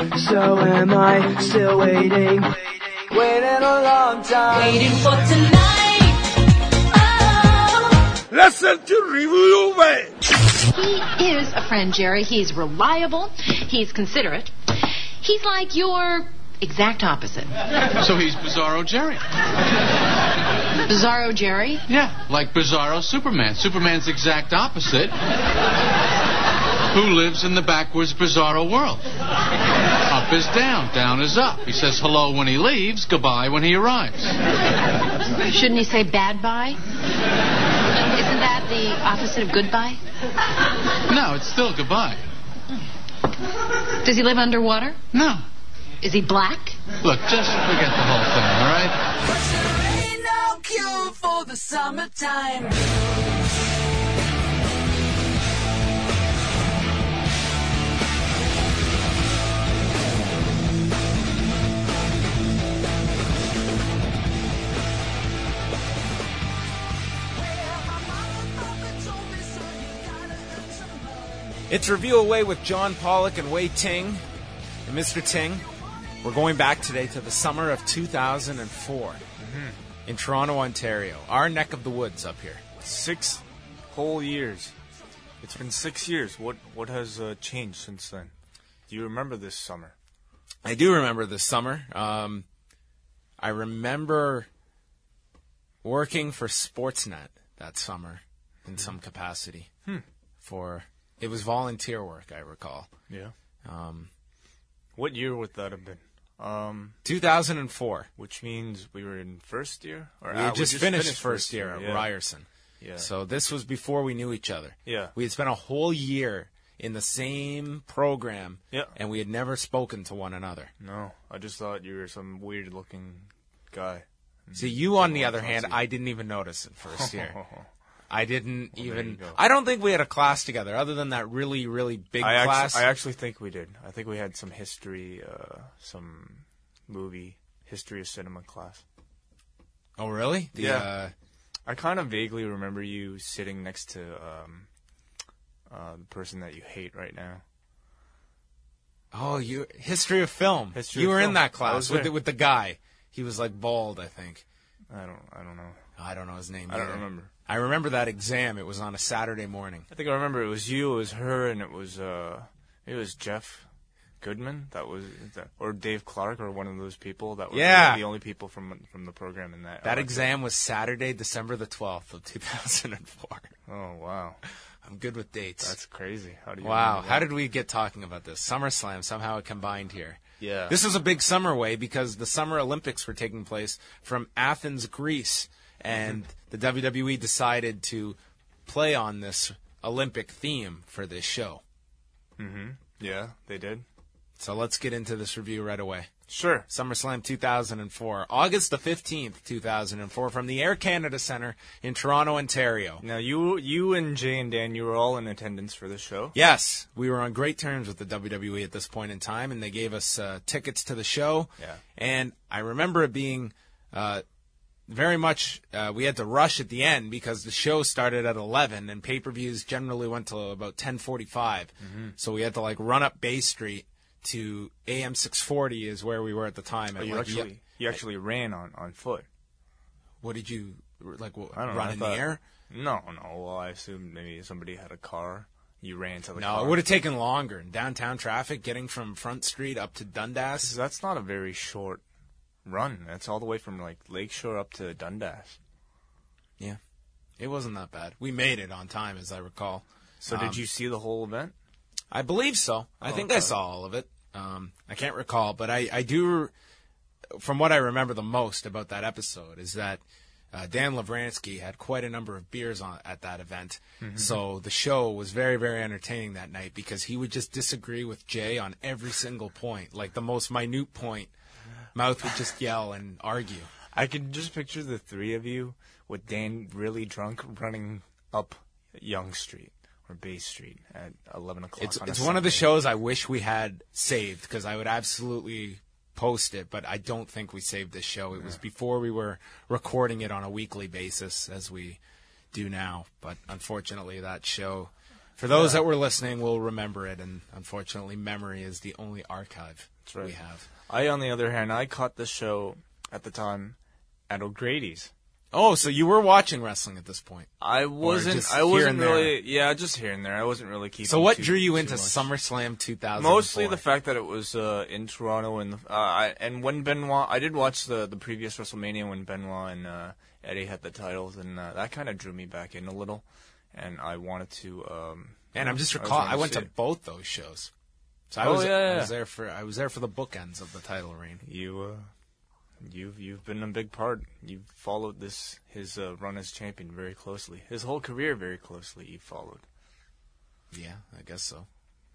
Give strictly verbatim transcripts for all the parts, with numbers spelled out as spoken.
So am I still waiting, waiting a long time, waiting for tonight. Oh. Listen to Review Away. He is a friend, Jerry. He's reliable. He's considerate. He's like your exact opposite. So he's Bizarro Jerry. Bizarro Jerry? Yeah, like Bizarro Superman. Superman's exact opposite. Who lives in the backwards Bizarro world. Up is down, down is up. He says hello when he leaves, goodbye when he arrives. Shouldn't he say bad bye? Isn't that the opposite of goodbye? No, it's still goodbye. Does he live underwater? No. Is he black? Look, just forget the whole thing, all right? There ain't no cure for the summertime. It's Review Away with John Pollock and Wei Ting. And Mister Ting, we're going back today to the summer of two thousand four mm-hmm. in Toronto, Ontario. Our neck of the woods up here. Six whole years. It's been six years. What what has uh, changed since then? Do you remember this summer? I do remember this summer. Um, I remember working for Sportsnet that summer in some capacity. Hmm. For it was volunteer work, I recall. Yeah. Um, what year would that have been? Um, two thousand four. Which means we were in first year? Or we uh, had just, we just finished, finished first year, year at yeah. Ryerson. Yeah. So this was before we knew each other. Yeah. We had spent a whole year in the same program, yeah. and we had never spoken to one another. No, I just thought you were some weird-looking guy. See, you, on the other hand, I didn't even notice it first year. I didn't well, even... I don't think we had a class together, other than that really, really big I class. Actually, I actually think we did. I think we had some history, uh, some movie, history of cinema class. Oh, really? The, yeah. Uh, I kind of vaguely remember you sitting next to um, uh, the person that you hate right now. Oh, you history of film. History you of were film. in that class with there. the, with the guy. He was like bald, I think. I don't. I don't know. I don't know his name. I either. don't remember. I remember that exam. It was on a Saturday morning. I think I remember it was you, it was her, and it was uh, it was Jeff Goodman. That was, that, or Dave Clark, or one of those people that were yeah. the only people from from the program in that. That exam was Saturday, December the twelfth of two thousand four. Oh wow, I'm good with dates. That's crazy. How do you? Wow, how did we get talking about this? SummerSlam somehow it combined here. Yeah. This was a big summer way because the Summer Olympics were taking place from Athens, Greece. And the W W E decided to play on this Olympic theme for this show. Mm-hmm. Yeah, they did. So let's get into this review right away. Sure. SummerSlam two thousand four, August the fifteenth, two thousand four, from the Air Canada Centre in Toronto, Ontario. Now, you you and Jay and Dan, you were all in attendance for this show? Yes. We were on great terms with the W W E at this point in time, and they gave us uh, tickets to the show. Yeah. And I remember it being... Uh, Very much, uh, we had to rush at the end because the show started at eleven and pay-per-views generally went till about ten forty-five. Mm-hmm. So we had to like run up Bay Street to A M six forty is where we were at the time. Oh, you like, actually you actually I, ran on, on foot. What did you like? What, I don't run know, in thought, the air? No, no. Well, I assumed maybe somebody had a car. You ran to the no, car. No, it would have taken longer in downtown traffic, getting from Front Street up to Dundas. That's not a very short run. That's all the way from like Lakeshore up to Dundas. Yeah, it wasn't that bad. We made it on time, as I recall. So, um, did you see the whole event? I believe so. Oh, I think okay. I saw all of it. Um, I can't recall, but I, I do. From what I remember the most about that episode is that uh, Dan Lavransky had quite a number of beers on at that event. Mm-hmm. So the show was very, very entertaining that night because he would just disagree with Jay on every single point, like the most minute point. Mouth would just yell and argue. I could just picture the three of you with Dan really drunk running up Yonge Street or Bay Street at eleven o'clock. It's, on it's a one of the Sunday. shows I wish we had saved because I would absolutely post it, but I don't think we saved this show. It yeah. was before we were recording it on a weekly basis as we do now. But unfortunately, that show For those that were listening, will remember it, and unfortunately, memory is the only archive That's right. we have. I, on the other hand, I caught the show at the time at O'Grady's. Oh, so you were watching wrestling at this point. I wasn't. just I here wasn't and there. really. Yeah, just here and there. I wasn't really keeping. So what too, drew you too into much. SummerSlam two thousand four? Mostly the fact that it was uh, in Toronto, and uh, I, and when Benoit, I did watch the the previous WrestleMania when Benoit and uh, Eddie had the titles, and uh, that kind of drew me back in a little, and I wanted to. Um, And I'm just I was recall wanting I went see to it. both those shows. So I Oh, was yeah, I yeah. was there for I was there for the bookends of the title reign. You, uh, you've you've been a big part. You've followed this his uh, run as champion very closely. His whole career very closely. You followed. Yeah, I guess so.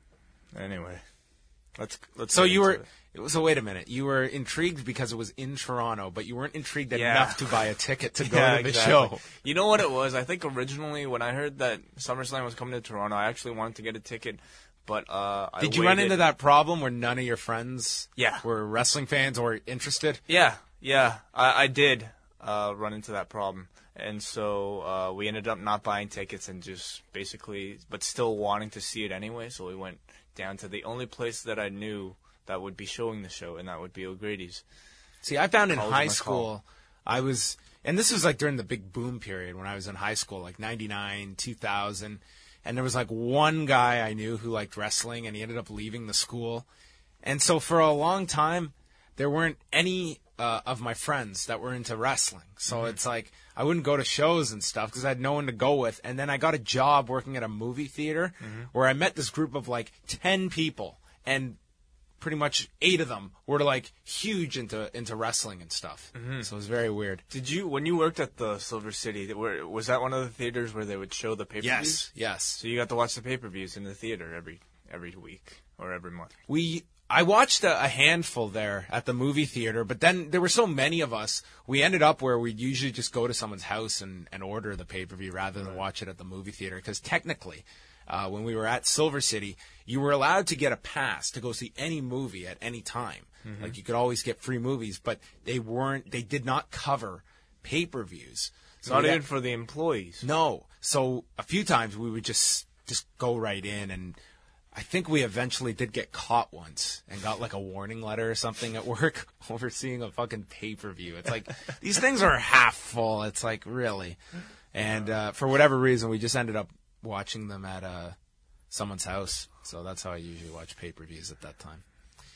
Anyway, let's let's. So get you into were it. so wait a minute. You were intrigued because it was in Toronto, but you weren't intrigued Yeah. enough to buy a ticket to go Yeah, to the exactly. show. You know what it was? I think originally when I heard that SummerSlam was coming to Toronto, I actually wanted to get a ticket, but uh, I Did you run waited. into that problem where none of your friends Yeah. were wrestling fans or interested? Yeah, yeah, I, I did uh, run into that problem, and so uh, we ended up not buying tickets and just basically, but still wanting to see it anyway. So we went down to the only place that I knew that would be showing the show, and that would be O'Grady's. See, I found in Calls high my school, call. I was, and this was like during the big boom period when I was in high school, like ninety-nine, two thousand, and there was like one guy I knew who liked wrestling, and he ended up leaving the school. And so for a long time, there weren't any uh, of my friends that were into wrestling. So Mm-hmm. it's like I wouldn't go to shows and stuff because I had no one to go with. And then I got a job working at a movie theater Mm-hmm. where I met this group of like ten people, and pretty much eight of them were like huge into into wrestling and stuff. Mm-hmm. So it was very weird. Did you, when you worked at the Silver City, where, was that one of the theaters where they would show the pay-per-views? Yes, yes. So you got to watch the pay-per-views in the theater every every week or every month. We I watched a, a handful there at the movie theater, but then there were so many of us, we ended up where we'd usually just go to someone's house and, and order the pay-per-view rather than watch it at the movie theater. Because technically, uh, when we were at Silver City, you were allowed to get a pass to go see any movie at any time. Mm-hmm. Like you could always get free movies, but they weren't. They did not cover pay-per-views. So Not we even got- for the employees. No. So a few times we would just just go right in, and I think we eventually did get caught once and got like a warning letter or something at work over seeing a fucking pay-per-view. It's like these things are half full. It's like really, and uh, for whatever reason, we just ended up watching them at uh, someone's house. So that's how I usually watch pay-per-views at that time.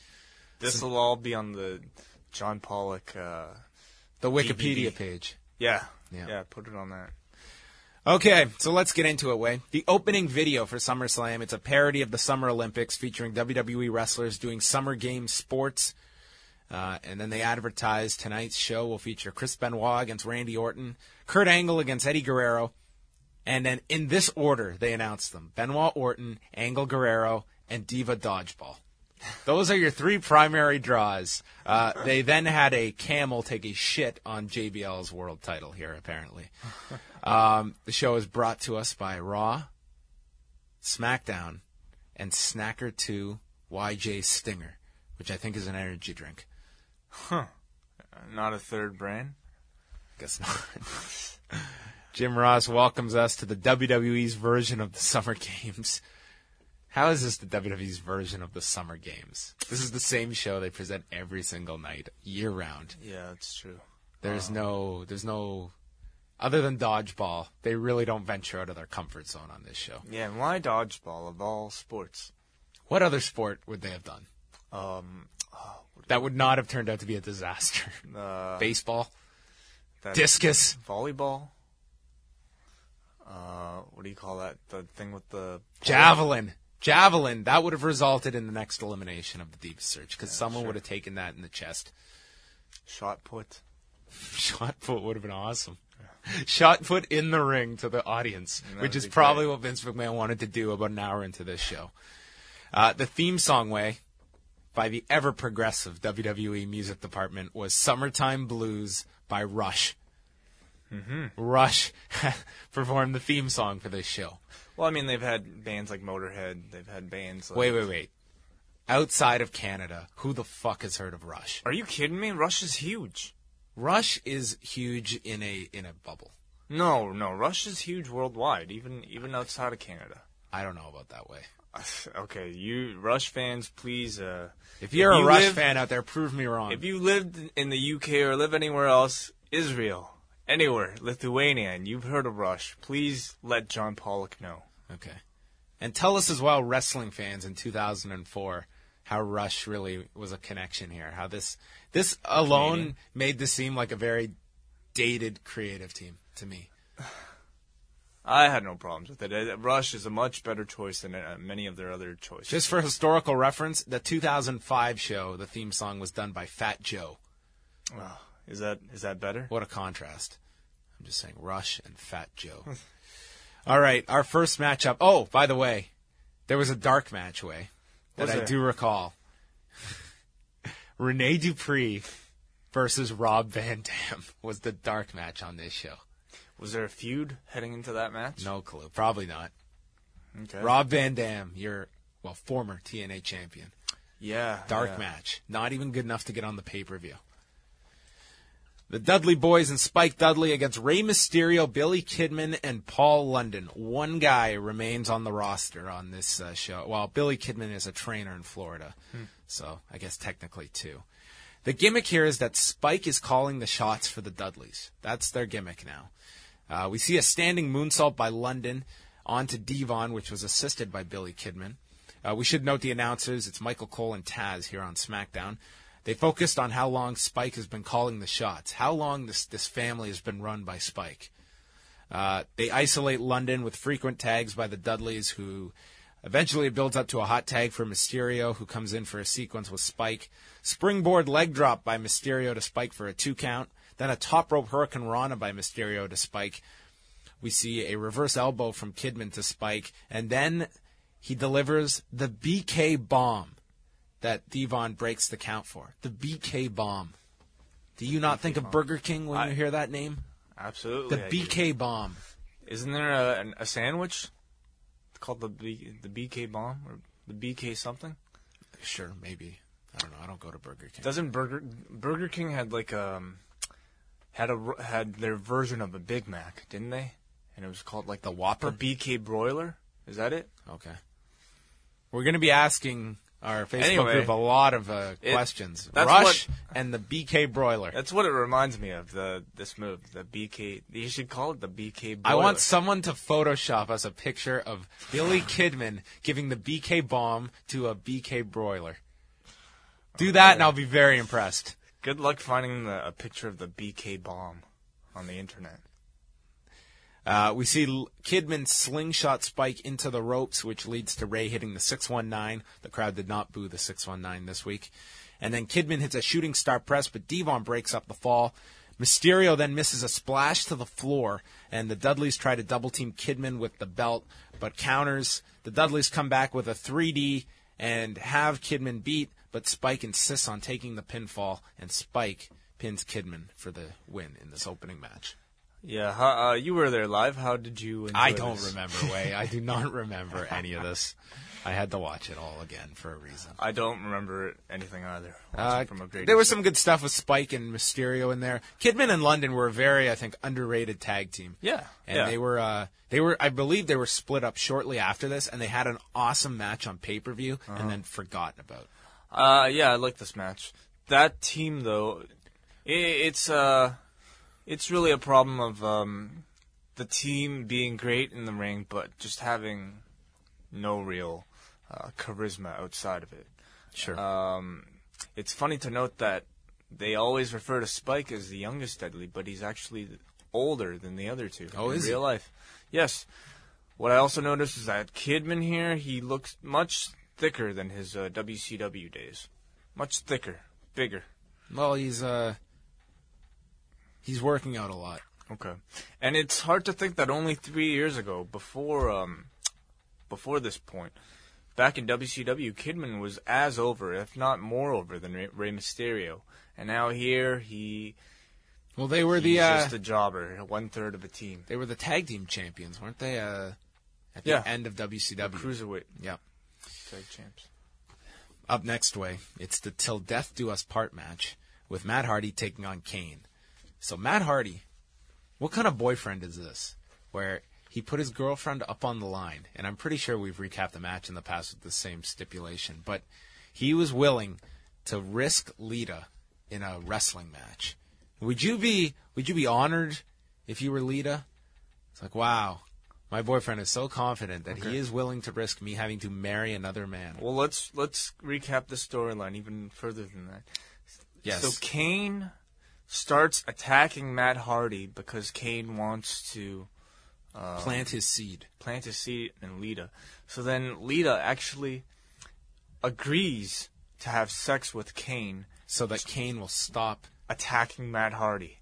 This will all be on the John Pollock. Uh, The D V D. Wikipedia page. yeah, Yeah. yeah, put it on that. Okay, so let's get into it, Way. The opening video for SummerSlam, it's a parody of the Summer Olympics featuring W W E wrestlers doing Summer Games sports. Uh, and then they advertise tonight's show will feature Chris Benoit against Randy Orton, Kurt Angle against Eddie Guerrero, and then in this order they announced them. Benoit Orton, Angle Guerrero, and Diva Dodgeball. Those are your three primary draws. Uh, they then had a camel take a shit on J B L's world title here, apparently. Um, the show is brought to us by Raw, SmackDown, and Snacker two Y J Stinger, which I think is an energy drink. Uh, Not a third brand. Guess not. Jim Ross welcomes us to the W W E's version of the Summer Games. How is this the W W E's version of the Summer Games? This is the same show they present every single night, year round. Yeah, that's true. There's no, there's no, other than dodgeball, they really don't venture out of their comfort zone on this show. Yeah, and why dodgeball of all sports? What other sport would they have done Um, that would not have turned out to be a disaster? uh, Baseball, that- discus, volleyball. Uh, what do you call that? The thing with the javelin. Javelin, that would have resulted in the next elimination of the Diva Search because someone sure. would have taken that in the chest. shot put. Shot put would have been awesome. Shot put in the ring to the audience, That which would is be probably great. what Vince McMahon wanted to do about an hour into this show. Uh, the theme song, Way, by the ever-progressive W W E music department was Summertime Blues by Rush. Mm-hmm. Rush performed the theme song for this show. Well, I mean, they've had bands like Motorhead. They've had bands like... Wait, wait, wait. Outside of Canada, who the fuck has heard of Rush? Are you kidding me? Rush is huge. Rush is huge in a in a bubble. No, no, Rush is huge worldwide, even even outside of Canada. I don't know about that way. Okay, you Rush fans, please. Uh, if you're if a you Rush live, fan out there, prove me wrong. If you lived in the U K or live anywhere else, Israel, anywhere, Lithuania, and you've heard of Rush, please let John Pollock know. Okay. And tell us as well, wrestling fans in two thousand four, how Rush really was a connection here. How this this alone Canadian. made this seem like a very dated creative team to me. I had no problems with it. Rush is a much better choice than uh, many of their other choices. Just for historical reference, the two thousand five show, the theme song was done by Fat Joe. Oh, is that is that better? What a contrast. I'm just saying Rush and Fat Joe. All right, our first matchup. Oh, by the way, there was a dark match, way, that I do recall. Rene Dupree versus Rob Van Dam was the dark match on this show. Was there a feud heading into that match? No clue. Probably not. Okay. Rob Van Dam, your, well, former T N A champion. Yeah. Dark yeah. match. Not even good enough to get on the pay-per-view. The Dudley Boys and Spike Dudley against Rey Mysterio, Billy Kidman, and Paul London. One guy remains on the roster on this uh, show. Well, Billy Kidman is a trainer in Florida, hmm. so I guess technically two. The gimmick here is that Spike is calling the shots for the Dudleys. That's their gimmick now. Uh, we see a standing moonsault by London onto Devon, which was assisted by Billy Kidman. Uh, we should note the announcers. It's Michael Cole and Taz here on SmackDown. They focused on how long Spike has been calling the shots, how long this, this family has been run by Spike. Uh, they isolate London with frequent tags by the Dudleys, who eventually it builds up to a hot tag for Mysterio, who comes in for a sequence with Spike. Springboard leg drop by Mysterio to Spike for a two count. Then a top rope Hurricane Rana by Mysterio to Spike. We see a reverse elbow from Kidman to Spike. And then he delivers the B K bomb that Devon breaks the count for. The B K bomb. Do you not think of Burger King when I, you hear that name? Absolutely. The B K bomb. Isn't there a, a sandwich called the B, the B K bomb or the B K something? Sure, maybe. I don't know. I don't go to Burger King. Doesn't Burger Burger King had like um had a had their version of a Big Mac, didn't they? And it was called like the Whopper, the B K broiler. Is that it? Okay. We're going to be asking our Facebook anyway, group a lot of uh, it, questions. That's Rush what, and the B K broiler. That's what it reminds me of. The this move, the B K. You should call it the B K broiler. I want someone to Photoshop us a picture of Billy Kidman giving the B K bomb to a B K broiler. Do that, and I'll be very impressed. Good luck finding the, a picture of the B K bomb on the internet. Uh, we see L- Kidman slingshot Spike into the ropes, which leads to Ray hitting the six one nine. The crowd did not boo the six one nine this week. And then Kidman hits a shooting star press, but Devon breaks up the fall. Mysterio then misses a splash to the floor, and the Dudleys try to double-team Kidman with the belt, but counters. The Dudleys come back with a three D and have Kidman beat, but Spike insists on taking the pinfall, and Spike pins Kidman for the win in this opening match. Yeah, how, uh, you were there live. How did you enjoy I don't this? remember, Way. I do not remember any of this. I had to watch it all again for a reason. I don't remember anything either. Uh, from a great there was some good stuff with Spike and Mysterio in there. Kidman and London were a very, I think, underrated tag team. Yeah, and yeah. they were, uh, they were. I believe they were split up shortly after this, and they had an awesome match on pay per view, uh-huh. and then forgotten about. Uh, yeah, I like this match. That team, though, it, it's uh, it's really a problem of um, the team being great in the ring, but just having no real uh, charisma outside of it. Sure. Um, it's funny to note that they always refer to Spike as the youngest Dudley, but he's actually older than the other two oh, in is real he? life. Yes. What I also noticed is that Kidman here, he looks much thicker than his uh, W C W days. Much thicker, bigger. Well, he's uh, he's working out a lot. Okay, and it's hard to think that only three years ago, before um, before this point, back in W C W, Kidman was as over, if not more over, than Rey, Rey Mysterio, and now here he. Well, they were he's the uh, just a jobber, one third of a team. They were the tag team champions, weren't they? Uh, at the yeah. end of W C W, the cruiserweight. Yeah. Tag champs. Up next, way, it's the Till Death Do Us Part match with Matt Hardy taking on Kane. So Matt Hardy, what kind of boyfriend is this? Where he put his girlfriend up on the line. And I'm pretty sure we've recapped the match in the past with the same stipulation. But he was willing to risk Lita in a wrestling match. Would you be would you be honored if you were Lita? It's like, wow, my boyfriend is so confident that Okay. he is willing to risk me having to marry another man. Well, let's let's recap the storyline even further than that. Yes. So Kane starts attacking Matt Hardy because Kane wants to uh, Plant his seed. plant his seed in Lita. So then Lita actually agrees to have sex with Kane, So that Kane will stop. attacking Matt Hardy.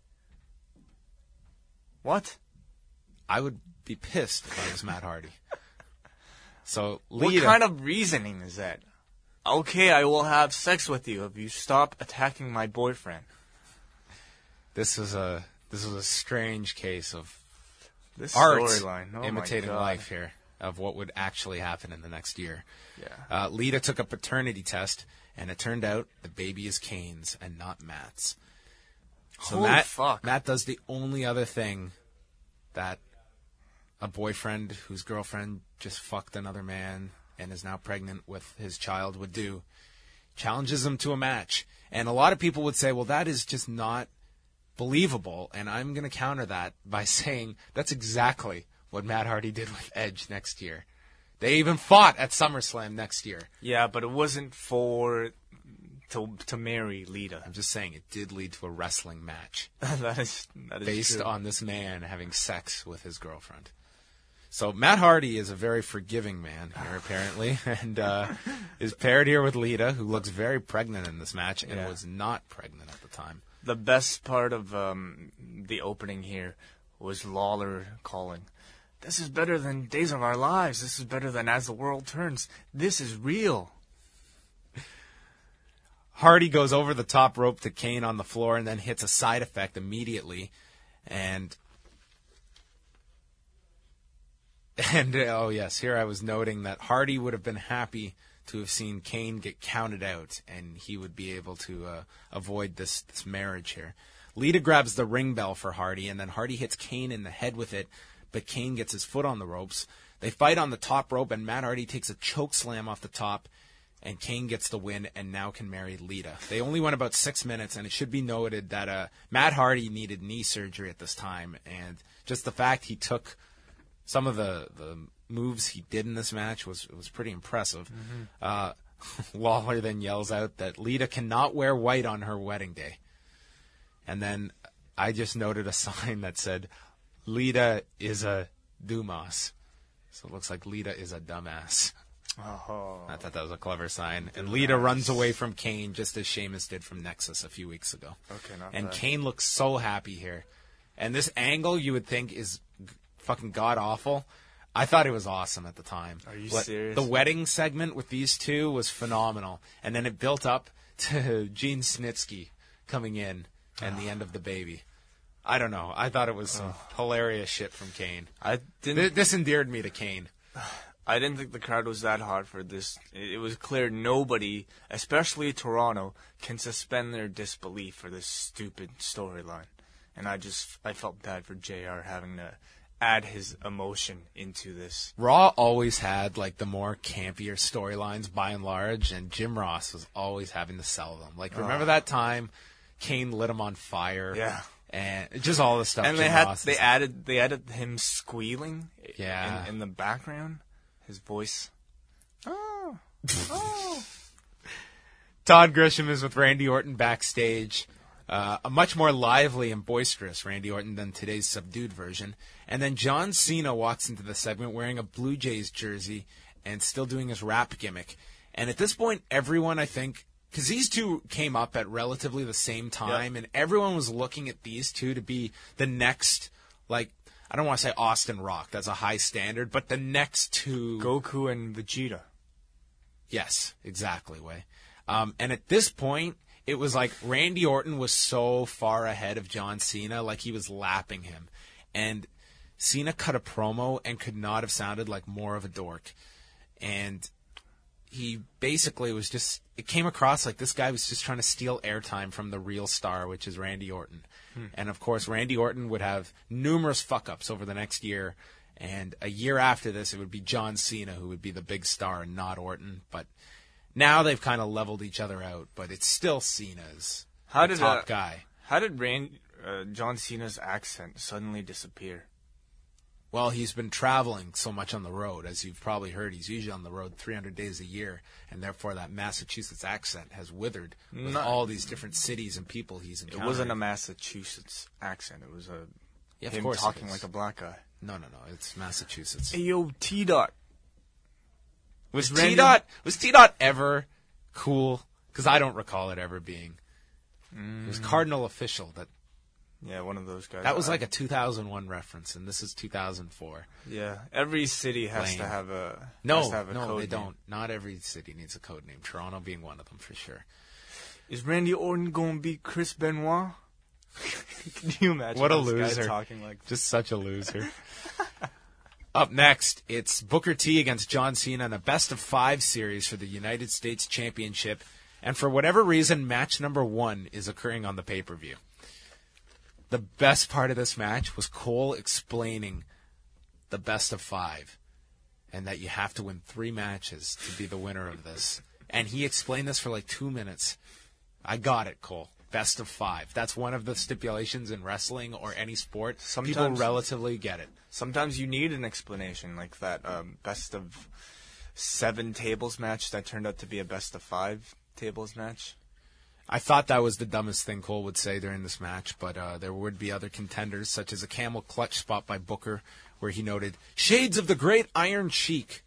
What? I would be pissed if I was Matt Hardy. So What Lita, kind of reasoning is that? Okay, I will have sex with you if you stop attacking my boyfriend. this is a this is a strange case of This art storyline, oh my imitating God. life here of what would actually happen in the next year. Yeah. Uh, Lita took a paternity test, and it turned out the baby is Kane's and not Matt's. So Holy Matt, fuck. Matt does the only other thing that a boyfriend whose girlfriend just fucked another man and is now pregnant with his child would do. Challenges him to a match. And a lot of people would say, well, that is just not believable. And I'm going to counter that by saying that's exactly what Matt Hardy did with Edge next year. They even fought at SummerSlam next year. Yeah, but it wasn't for to to marry Lita. I'm just saying it did lead to a wrestling match that is that is based true. on this man having sex with his girlfriend. So Matt Hardy is a very forgiving man here, apparently, and uh, is paired here with Lita, who looks very pregnant in this match and Yeah. was not pregnant at the time. The best part of um, the opening here was Lawler calling, "This is better than Days of Our Lives. This is better than As the World Turns. This is real." Hardy goes over the top rope to Kane on the floor and then hits a side effect immediately. And, and oh yes, here I was noting that Hardy would have been happy to have seen Kane get counted out, and he would be able to uh, avoid this, this marriage here. Lita grabs the ring bell for Hardy, and then Hardy hits Kane in the head with it, but Kane gets his foot on the ropes. They fight on the top rope, and Matt Hardy takes a choke slam off the top, and Kane gets the win and now can marry Lita. They only went about six minutes, and it should be noted that uh, Matt Hardy needed knee surgery at this time, and just the fact he took some of the, the moves he did in this match was was pretty impressive. Mm-hmm. Uh, Lawler then yells out that Lita cannot wear white on her wedding day. And then I just noted a sign that said, Lita is a Dumas. So it looks like Lita is a dumbass. Oh. I thought that was a clever sign. And Lita runs away from Kane just as Sheamus did from Nexus a few weeks ago. Okay, not And bad. Kane looks so happy here. And this angle you would think is g- fucking god-awful. I thought it was awesome at the time. Are you But serious? The wedding segment with these two was phenomenal. And then it built up to Gene Snitsky coming in and the end of the baby. I don't know. I thought it was some hilarious shit from Kane. I didn't. Th- This endeared me to Kane. I didn't think the crowd was that hot for this. It it was clear nobody, especially Toronto, can suspend their disbelief for this stupid storyline. And I just, I felt bad for J R having to add his emotion into this. Raw always had like the more campier storylines by and large, and Jim Ross was always having to sell them. Like, remember that time Kane lit him on fire? Yeah. And just all the stuff. And Jim they had, Ross they is- added, they added him squealing i- Yeah. in, in the background. His voice. Oh, oh. Todd Grisham is with Randy Orton backstage. Uh, a much more lively and boisterous Randy Orton than today's subdued version. And then John Cena walks into the segment wearing a Blue Jays jersey and still doing his rap gimmick. And at this point, everyone, I think, because these two came up at relatively the same time, and everyone was looking at these two to be the next, like, I don't want to say Austin Rock. That's a high standard, but the next two. Goku and Vegeta. Yes, exactly, Way. Um, and at this point, it was like Randy Orton was so far ahead of John Cena, like he was lapping him. And Cena cut a promo and could not have sounded like more of a dork. And he basically was just, it came across like this guy was just trying to steal airtime from the real star, which is Randy Orton. Hmm. And of course, Randy Orton would have numerous fuck-ups over the next year. And a year after this, it would be John Cena who would be the big star and not Orton. But now they've kind of leveled each other out. But it's still Cena's How the did top uh, guy. How did Rand, uh, John Cena's accent suddenly disappear? Well, he's been traveling so much on the road. As you've probably heard, he's usually on the road three hundred days a year. And therefore, that Massachusetts accent has withered with Not- all these different cities and people he's It encountered. wasn't a Massachusetts accent. It was a Yeah, of him course it talking is. like a black guy. No, no, no. It's Massachusetts. Hey, yo, T-Dot. Was Randy- T Dot was T Dot ever cool? Because I don't recall it ever being. It was Cardinal Official that Yeah, one of those guys. that was I- like a two thousand one reference, and this is two thousand four. Yeah, every city has Lame. to have a has No, to have a no, code they name. don't. Not every city needs a code name. Toronto being one of them for sure. Is Randy Orton going to beat Chris Benoit? Can you imagine What a this guy loser. talking like Just such a loser. Up next, it's Booker T against John Cena in a best of five series for the United States Championship. And for whatever reason, match number one is occurring on the pay-per-view. The best part of this match was Cole explaining the best of five and that you have to win three matches to be the winner of this. And he explained this for like two minutes. I got it, Cole. Best of five. That's one of the stipulations in wrestling or any sport. People Sometimes- relatively get it. Sometimes you need an explanation, like that um, best of seven tables match that turned out to be a best of five tables match. I thought that was the dumbest thing Cole would say during this match, but uh, there would be other contenders, such as a camel clutch spot by Booker, where he noted, "Shades of the great Iron Sheik."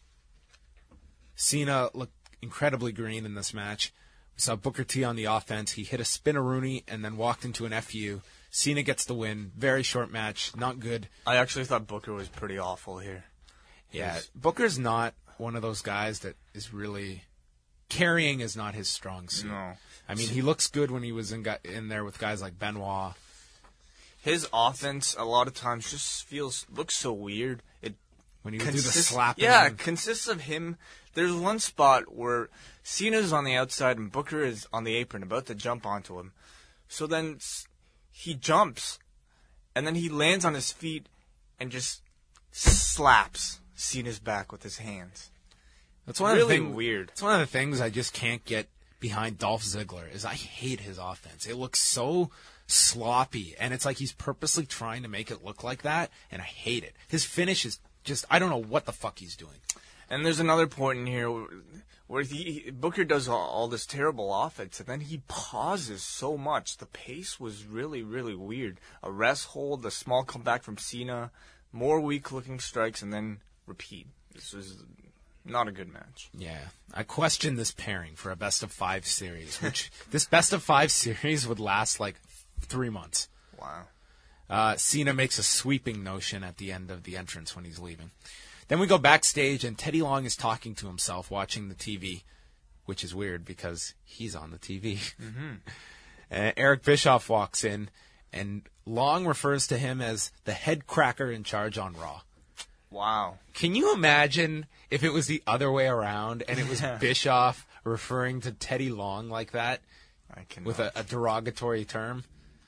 Cena looked incredibly green in this match. We saw Booker T on the offense. He hit a spin-a-rooney and then walked into an F U. Cena gets the win. Very short match. Not good. I actually thought Booker was pretty awful here. Yeah, Yes. Booker's not one of those guys that is really... Carrying is not his strong suit. No. I mean, he looks good when he was in, gu- in there with guys like Benoit. His offense a lot of times just feels looks so weird. It When he would do the consists- slapping. Yeah, it consists of him. There's one spot where Cena's on the outside and Booker is on the apron about to jump onto him. So then s- he jumps, and then he lands on his feet and just slaps Cena's back with his hands. That's one of really the thing, weird. It's one of the things I just can't get behind Dolph Ziggler is I hate his offense. It looks so sloppy, and it's like he's purposely trying to make it look like that, and I hate it. His finish is just, I don't know what the fuck he's doing. And there's another point in here where, where he, Booker does all, all this terrible offense, and then he pauses so much. The pace was really, really weird. A rest hold, a small comeback from Cena, more weak-looking strikes, and then repeat. This was not a good match. Yeah, I question this pairing for a best of five series, which this best of five series would last like three months. Wow. Uh, Cena makes a sweeping notion at the end of the entrance when he's leaving. Then we go backstage, and Teddy Long is talking to himself, watching the T V, which is weird because he's on the T V. Mm-hmm. uh, Eric Bischoff walks in, and Long refers to him as the head cracker in charge on Raw. Wow. Can you imagine if it was the other way around, and it was Yeah. Bischoff referring to Teddy Long like that I can with a, a derogatory term?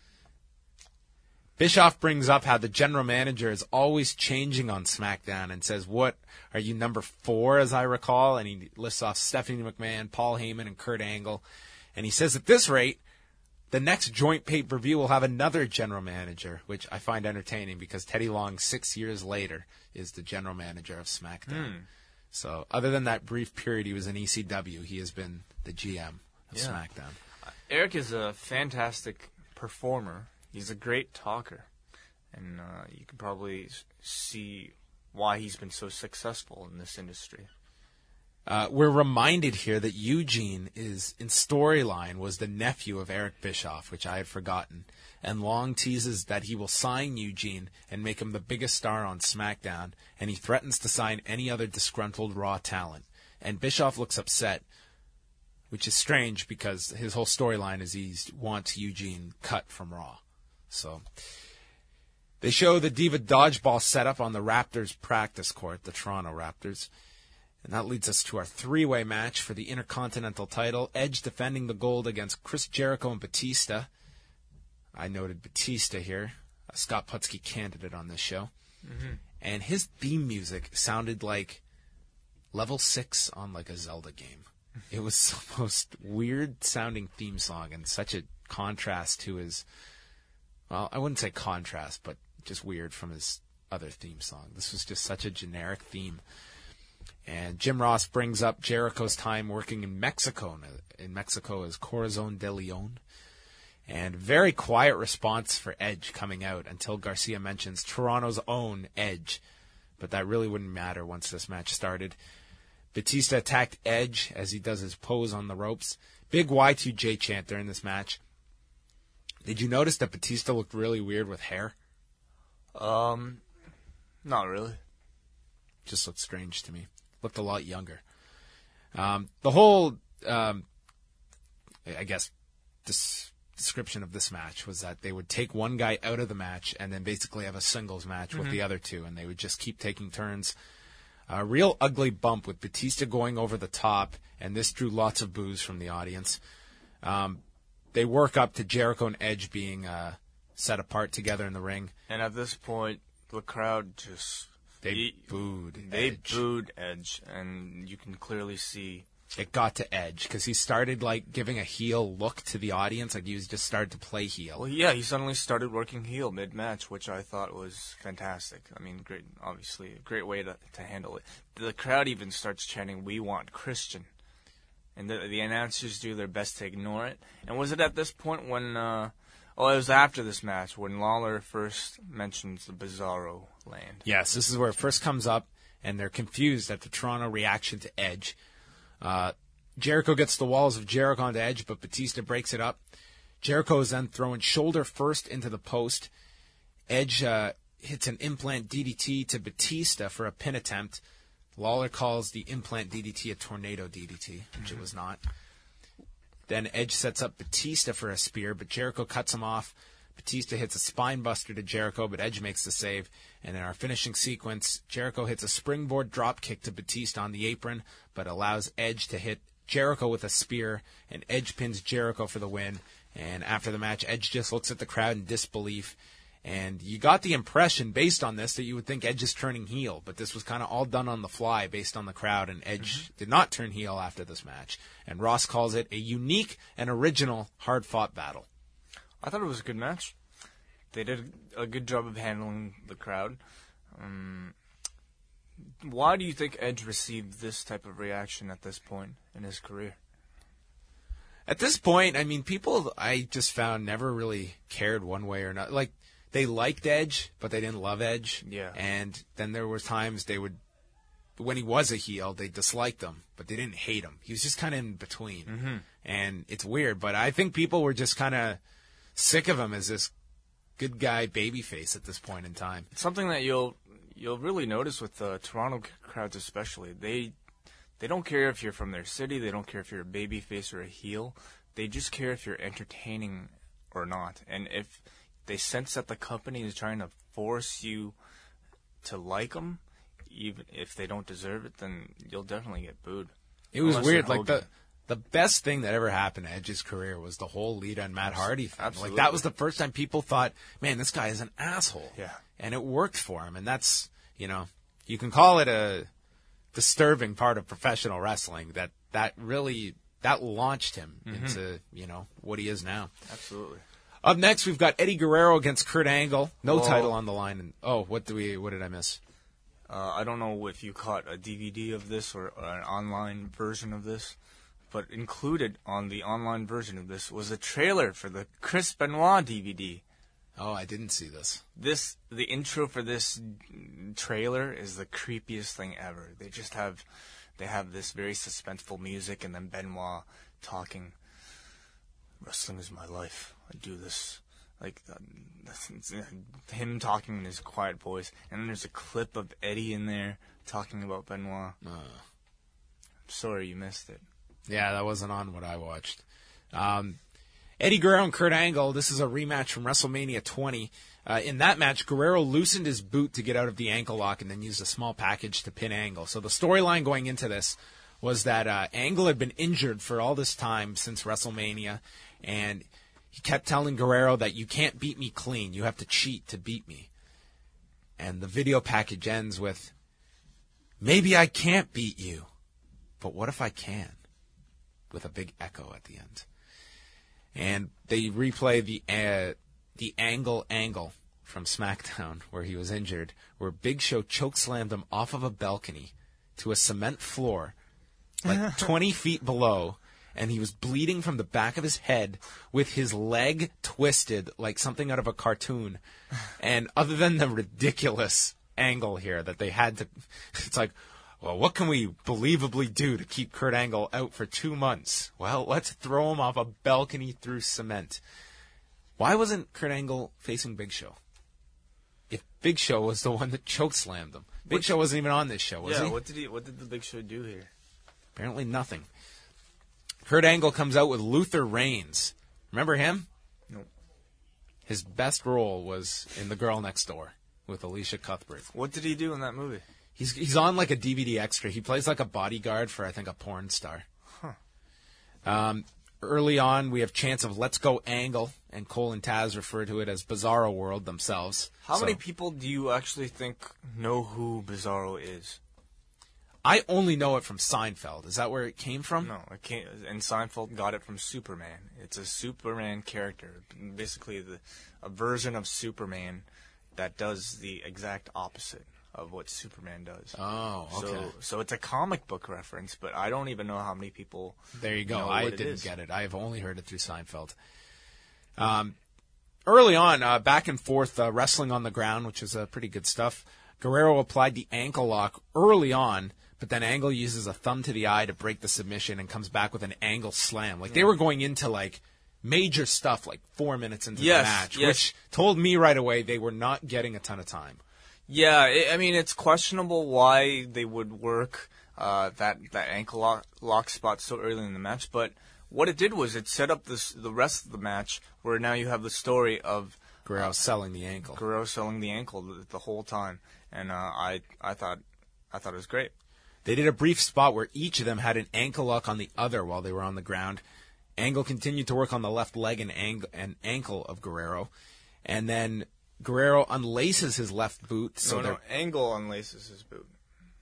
Bischoff brings up how the general manager is always changing on SmackDown and says, "What, are you number four, as I recall?" And he lists off Stephanie McMahon, Paul Heyman, and Kurt Angle. And he says, at this rate, the next joint pay-per-view will have another general manager, which I find entertaining because Teddy Long, six years later, is the general manager of SmackDown. Hmm. So other than that brief period he was in E C W, he has been the G M of Yeah. SmackDown. Eric is a fantastic performer. He's a great talker. And uh, you can probably s- see why he's been so successful in this industry. Uh, we're reminded here that Eugene is in storyline was the nephew of Eric Bischoff, which I had forgotten. And Long teases that he will sign Eugene and make him the biggest star on SmackDown, and he threatens to sign any other disgruntled Raw talent. And Bischoff looks upset, which is strange because his whole storyline is he wants Eugene cut from Raw. So they show the Diva Dodgeball setup on the Raptors practice court, the Toronto Raptors. And that leads us to our three-way match for the Intercontinental title. Edge defending the gold against Chris Jericho and Batista. I noted Batista here, a Scott Putski candidate on this show. Mm-hmm. and his theme music sounded like level six on like a Zelda game. It was the most weird sounding theme song and such a contrast to his, well, I wouldn't say contrast, but just weird from his other theme song. This was just such a generic theme. And Jim Ross brings up Jericho's time working in Mexico, in Mexico as Corazon de Leon. And very quiet response for Edge coming out until Garcia mentions Toronto's own Edge. But that really wouldn't matter once this match started. Batista attacked Edge as he does his pose on the ropes. Big Y two J chant during this match. Did you notice that Batista looked really weird with hair? Um, not really. Just looked strange to me. Looked a lot younger. Um, the whole, um, I guess, this description of this match was that they would take one guy out of the match and then basically have a singles match mm-hmm. with the other two, and they would just keep taking turns. A real ugly bump with Batista going over the top, and this drew lots of boos from the audience. Um, they work up to Jericho and Edge being uh, set apart together in the ring. And at this point, the crowd just... They he, booed They Edge. booed Edge, and you can clearly see... It got to Edge, because he started, like, giving a heel look to the audience, like he was just started to play heel. Well, yeah, he suddenly started working heel mid-match, which I thought was fantastic. I mean, great, obviously, a great way to, to handle it. The crowd even starts chanting, "We want Christian." And the, the announcers do their best to ignore it. And was it at this point when... Uh, oh, it was after this match, when Lawler first mentions the Bizarro land. Yes, this is where it first comes up, and they're confused at the Toronto reaction to Edge. Uh, Jericho gets the walls of Jericho onto Edge, but Batista breaks it up. Jericho is then thrown shoulder first into the post. Edge uh, hits an implant D D T to Batista for a pin attempt. Lawler calls the implant D D T a tornado D D T, which it was not. Then Edge sets up Batista for a spear, but Jericho cuts him off. Batista hits a spine buster to Jericho, but Edge makes the save. And in our finishing sequence, Jericho hits a springboard drop kick to Batista on the apron, but allows Edge to hit Jericho with a spear, and Edge pins Jericho for the win. And after the match, Edge just looks at the crowd in disbelief. And you got the impression, based on this, that you would think Edge is turning heel, but this was kind of all done on the fly based on the crowd, and Edge mm-hmm. did not turn heel after this match. And Ross calls it a unique and original hard-fought battle. I thought it was a good match. They did a good job of handling the crowd. Um, why do you think Edge received this type of reaction at this point in his career? At this point, I mean, people I just found never really cared one way or another. Like, they liked Edge, but they didn't love Edge. Yeah. And then there were times they would, when he was a heel, they disliked him, but they didn't hate him. He was just kind of in between. Mm-hmm. And it's weird, but I think people were just kind of sick of him as this good guy babyface at this point in time. Something that you'll you'll really notice with the Toronto crowds especially, they they don't care if you're from their city, they don't care if you're a babyface or a heel. They just care if you're entertaining or not. And if they sense that the company is trying to force you to like them, even if they don't deserve it, then you'll definitely get booed. It was weird. Like the the best thing that ever happened to Edge's career was the whole Lita and Matt Hardy thing. Absolutely. Like that was the first time people thought, man, this guy is an asshole. Yeah. And it worked for him. And that's, you know, you can call it a disturbing part of professional wrestling that that really, that launched him mm-hmm. into, you know, what he is now. Absolutely. Up next, we've got Eddie Guerrero against Kurt Angle. No well, title on the line. And oh, what do we? What did I miss? Uh, I don't know if you caught a D V D of this or, or an online version of this, but included on the online version of this was a trailer for the Chris Benoit D V D. Oh, I didn't see this. This the intro for this trailer is the creepiest thing ever. They just have they have this very suspenseful music and then Benoit talking. Wrestling is my life. I do this. Like, uh, him talking in his quiet voice. And then there's a clip of Eddie in there talking about Benoit. Uh, I'm sorry you missed it. Yeah, that wasn't on what I watched. Um, Eddie Guerrero and Kurt Angle, this is a rematch from WrestleMania twenty. Uh, in that match, Guerrero loosened his boot to get out of the ankle lock and then used a small package to pin Angle. So the storyline going into this was that uh, Angle had been injured for all this time since WrestleMania, and he kept telling Guerrero that you can't beat me clean. You have to cheat to beat me. And the video package ends with, maybe I can't beat you, but what if I can? With a big echo at the end. And they replay the uh, the Angle angle from SmackDown where he was injured, where Big Show chokeslammed him off of a balcony to a cement floor like twenty feet below, and he was bleeding from the back of his head with his leg twisted like something out of a cartoon. And other than the ridiculous angle here that they had to, it's like, well, what can we believably do to keep Kurt Angle out for two months? Well, let's throw him off a balcony through cement. Why wasn't Kurt Angle facing Big Show? If Big Show was the one that chokeslammed him. Big what, Show wasn't even on this show, was yeah, he? Yeah, what did he? What did the Big Show do here? Apparently nothing. Kurt Angle comes out with Luther Reigns. Remember him? Nope. His best role was in The Girl Next Door with Alicia Cuthbert. What did he do in that movie? He's he's on like a D V D extra. He plays like a bodyguard for, I think, a porn star. Huh. Um, early on, we have chants of Let's Go Angle, and Cole and Taz refer to it as Bizarro World themselves. How so, many people do you actually think know who Bizarro is? I only know it from Seinfeld. Is that where it came from? No, it came, and Seinfeld got it from Superman. It's a Superman character, basically the, a version of Superman that does the exact opposite of what Superman does. Oh, okay. So, so it's a comic book reference, but I don't even know how many people. There you go. Know I what didn't it is. get it. I have only heard it through Seinfeld. Um, early on, uh, back and forth uh, wrestling on the ground, which is uh, pretty good stuff. Guerrero applied the ankle lock early on, but then Angle uses a thumb to the eye to break the submission and comes back with an Angle slam. Like, they were going into, like, major stuff, like, four minutes into yes, the match, yes. which told me right away they were not getting a ton of time. Yeah, it, I mean, it's questionable why they would work uh, that, that ankle lock, lock spot so early in the match, but what it did was it set up this, the rest of the match where now you have the story of Guerrero uh, selling the ankle. Guerrero selling the ankle the, the whole time, and uh, I I thought I thought it was great. They did a brief spot where each of them had an ankle lock on the other while they were on the ground. Angle continued to work on the left leg and, ang- and ankle of Guerrero, and then Guerrero unlaces his left boot. So no, no, Angle unlaces his boot.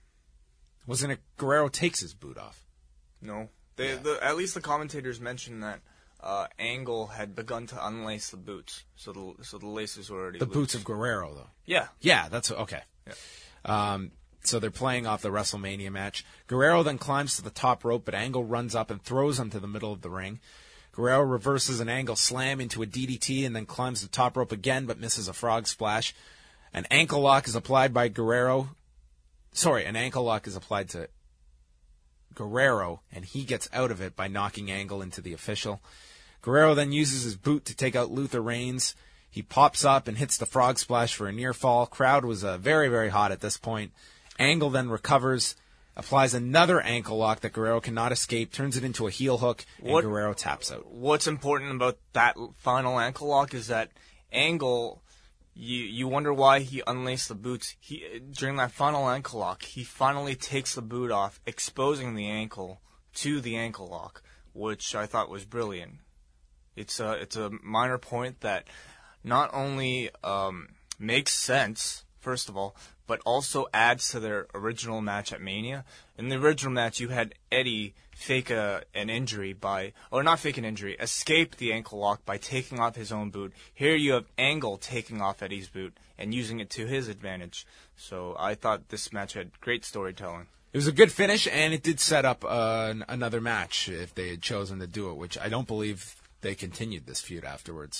Wasn't it Guerrero takes his boot off? No. They, Yeah. the, at least the commentators mentioned that uh, Angle had begun to unlace the boots, so the so the laces were already The loose. boots of Guerrero, though. Yeah. Yeah, that's okay. Yeah. Um, so they're playing off the WrestleMania match. Guerrero then climbs to the top rope, but Angle runs up and throws him to the middle of the ring. Guerrero reverses an Angle slam into a D D T and then climbs the top rope again, but misses a frog splash. An ankle lock is applied by Guerrero. Sorry, an ankle lock is applied to Guerrero, and he gets out of it by knocking Angle into the official. Guerrero then uses his boot to take out Luther Reigns. He pops up and hits the frog splash for a near fall. Crowd was uh, very, very hot at this point. Angle then recovers, applies another ankle lock that Guerrero cannot escape, turns it into a heel hook, and What- Guerrero taps out. What's important about that final ankle lock is that Angle, you you wonder why he unlaced the boots. He during that final ankle lock, he finally takes the boot off, exposing the ankle to the ankle lock, which I thought was brilliant. It's a it's a minor point that not only um, makes sense, first of all, but also adds to their original match at Mania. In the original match, you had Eddie fake a, an injury by, or not fake an injury, escape the ankle lock by taking off his own boot. Here you have Angle taking off Eddie's boot and using it to his advantage. So I thought this match had great storytelling. It was a good finish, and it did set up uh, an- another match if they had chosen to do it, which I don't believe they continued this feud afterwards.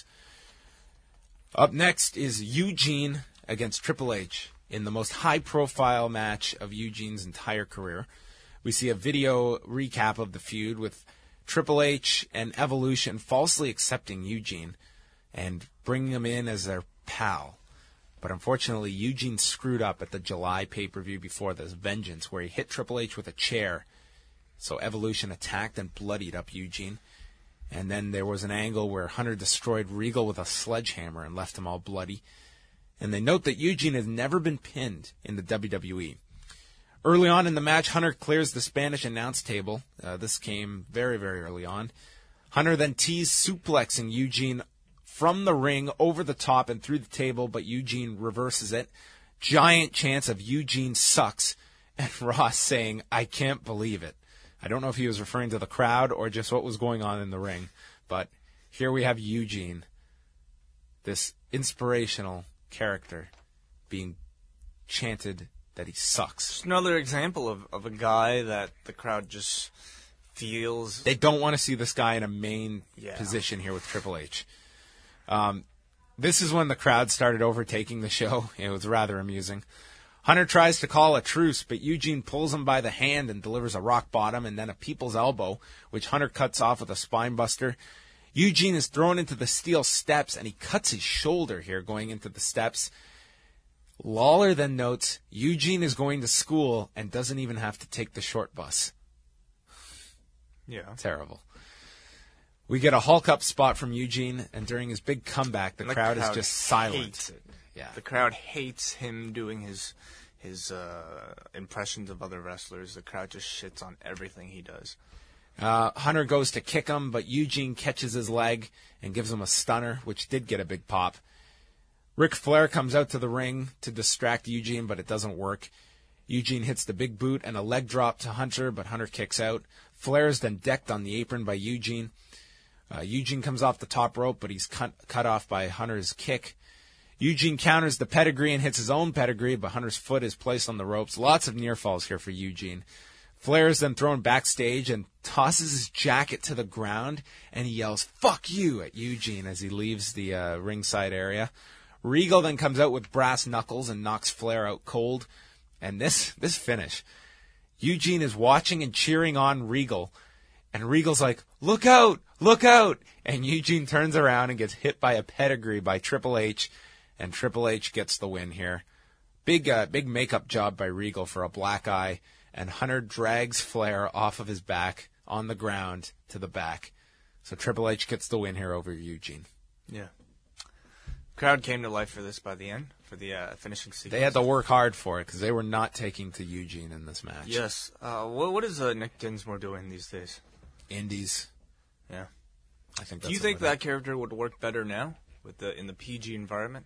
Up next is Eugene against Triple H in the most high-profile match of Eugene's entire career. We see a video recap of the feud with Triple H and Evolution falsely accepting Eugene and bringing him in as their pal. But unfortunately, Eugene screwed up at the July pay-per-view before this, Vengeance, where he hit Triple H with a chair. So Evolution attacked and bloodied up Eugene. And then there was an angle where Hunter destroyed Regal with a sledgehammer and left him all bloody. And they note that Eugene has never been pinned in the W W E. Early on in the match, Hunter clears the Spanish announce table. Uh, this came very, very early on. Hunter then teased suplexing Eugene from the ring over the top and through the table, but Eugene reverses it. Giant chants of Eugene sucks, and Ross saying, I can't believe it. I don't know if he was referring to the crowd or just what was going on in the ring, but here we have Eugene, this inspirational character, being chanted that he sucks. Just another example of, of a guy that the crowd just feels... They don't want to see this guy in a main Yeah. position here with Triple H. Um, this is when the crowd started overtaking the show. It was rather amusing. Hunter tries to call a truce, but Eugene pulls him by the hand and delivers a rock bottom and then a people's elbow, which Hunter cuts off with a spine buster. Eugene is thrown into the steel steps, and he cuts his shoulder here going into the steps. Lawler then notes Eugene is going to school and doesn't even have to take the short bus. Yeah. Terrible. We get a Hulk up spot from Eugene, and during his big comeback, the, And the crowd, crowd is just silent. hates it. Yeah. The crowd hates him doing his his uh, impressions of other wrestlers. The crowd just shits on everything he does. Uh, Hunter goes to kick him, but Eugene catches his leg and gives him a stunner, which did get a big pop. Ric Flair comes out to the ring to distract Eugene, but it doesn't work. Eugene hits the big boot and a leg drop to Hunter, but Hunter kicks out. Flair is then decked on the apron by Eugene. Uh, Eugene comes off the top rope, but he's cut, cut off by Hunter's kick. Eugene counters the pedigree and hits his own pedigree, but Hunter's foot is placed on the ropes. Lots of near falls here for Eugene. Flair is then thrown backstage and tosses his jacket to the ground, and he yells, "Fuck you," at Eugene as he leaves the uh, ringside area. Regal then comes out with brass knuckles and knocks Flair out cold. And this this finish, Eugene is watching and cheering on Regal, and Regal's like, "Look out, look out," and Eugene turns around and gets hit by a pedigree by Triple H, and Triple H gets the win here. Big uh, big makeup job by Regal for a black eye, and Hunter drags Flair off of his back on the ground to the back. So Triple H gets the win here over Eugene. Yeah. Crowd came to life for this by the end, for the uh, finishing sequence. They had to work hard for it because they were not taking to Eugene in this match. Yes. Uh, what, what is uh, Nick Dinsmore doing these days? Indies. Yeah. I think. Do That's you think what it that character would work better now with the in the P G environment?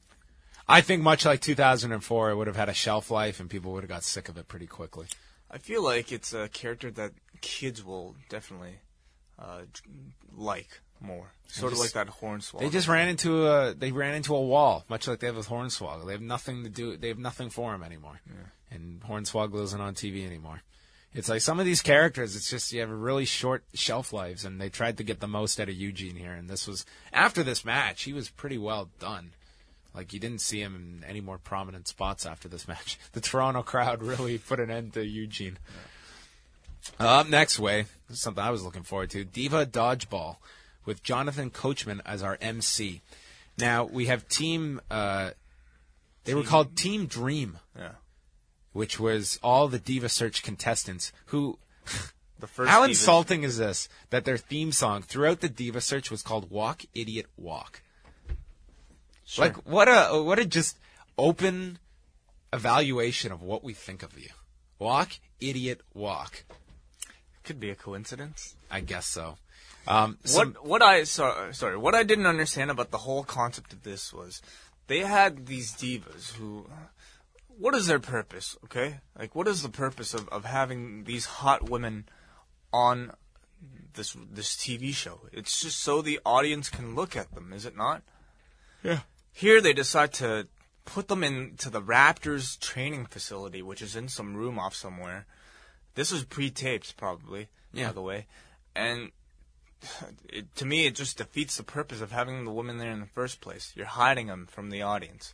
I think much like two thousand four, it would have had a shelf life and people would have got sick of it pretty quickly. I feel like it's a character that kids will definitely uh, like more. Sort just- of like that Hornswoggle. They just ran into a they ran into a wall, much like they have with Hornswoggle. They have nothing to do. They have nothing for him anymore. Yeah. And Hornswoggle isn't on T V anymore. It's like some of these characters. It's just you have really short shelf lives, and they tried to get the most out of Eugene here. And this was after this match, he was pretty well done. Like you didn't see him in any more prominent spots after this match. The Toronto crowd really put an end to Eugene. Yeah. Uh, up next, way this is something I was looking forward to: Diva Dodgeball, with Jonathan Coachman as our M C. Now, we have Team... Uh, they team. were called Team Dream, yeah. which was all the Diva Search contestants who... The first How Divas. insulting is this, that their theme song throughout the Diva Search was called Walk, Idiot, Walk? Sure. Like, what a what a just open evaluation of what we think of you. Walk, Idiot, Walk. Could be a coincidence. I guess so. Um, some, what what I sorry, sorry what I didn't understand about the whole concept of this was they had these divas who, what is their purpose? Okay, like what is the purpose of, of having these hot women on this this T V show? It's just so the audience can look at them, is it not? Yeah. Here they decide to put them into the Raptors training facility, which is in some room off somewhere. This was pre-taped, probably, yeah. by the way, and. It, to me, it just defeats the purpose of having the women there in the first place. You're hiding them from the audience.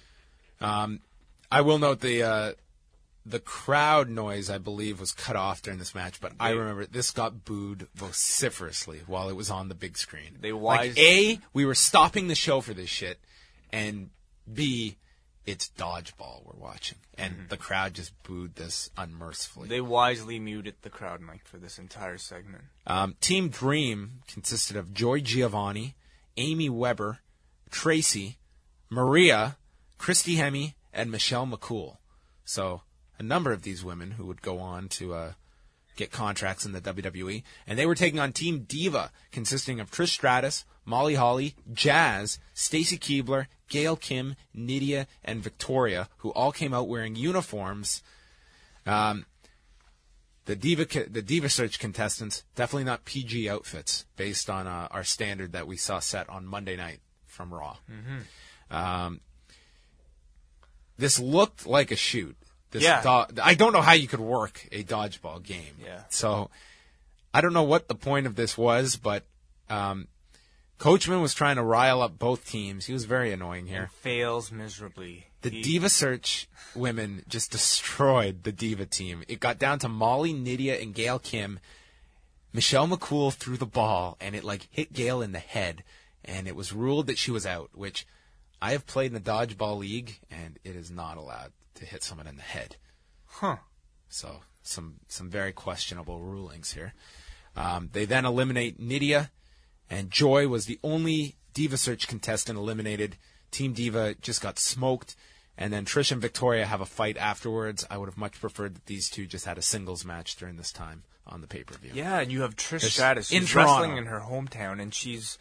Um, I will note the uh, the crowd noise, I believe, was cut off during this match, but I remember this got booed vociferously while it was on the big screen. They wise- like, A, we were stopping the show for this shit, and B, it's dodgeball we're watching. And mm-hmm. the crowd just booed this unmercifully. They wisely muted the crowd mic for this entire segment. Um, Team Dream consisted of Joy Giovanni, Amy Weber, Tracy, Maria, Christy Hemme, and Michelle McCool. So a number of these women who would go on to uh, get contracts in the W W E. And they were taking on Team Diva, consisting of Trish Stratus, Molly Holly, Jazz, Stacy Keibler, Gail Kim, Nydia, and Victoria, who all came out wearing uniforms. Um, the Diva the Diva Search contestants, definitely not P G outfits based on uh, our standard that we saw set on Monday night from Raw. Mm-hmm. Um, this looked like a shoot. This yeah. do- I don't know how you could work a dodgeball game. Yeah. So I don't know what the point of this was, but um, Coachman was trying to rile up both teams. He was very annoying here. And fails miserably. The he... Diva Search women just destroyed the Diva team. It got down to Molly, Nydia, and Gail Kim. Michelle McCool threw the ball, and it like hit Gail in the head, and it was ruled that she was out, which I have played in a dodgeball league, and it is not allowed to hit someone in the head. Huh. So some some very questionable rulings here. Um, they then eliminate Nydia, and Joy was the only Diva Search contestant eliminated. Team Diva just got smoked, and then Trish and Victoria have a fight afterwards. I would have much preferred that these two just had a singles match during this time on the pay-per-view. Yeah, and you have Trish There's, Stratus. She's in Toronto. wrestling in her hometown, and she's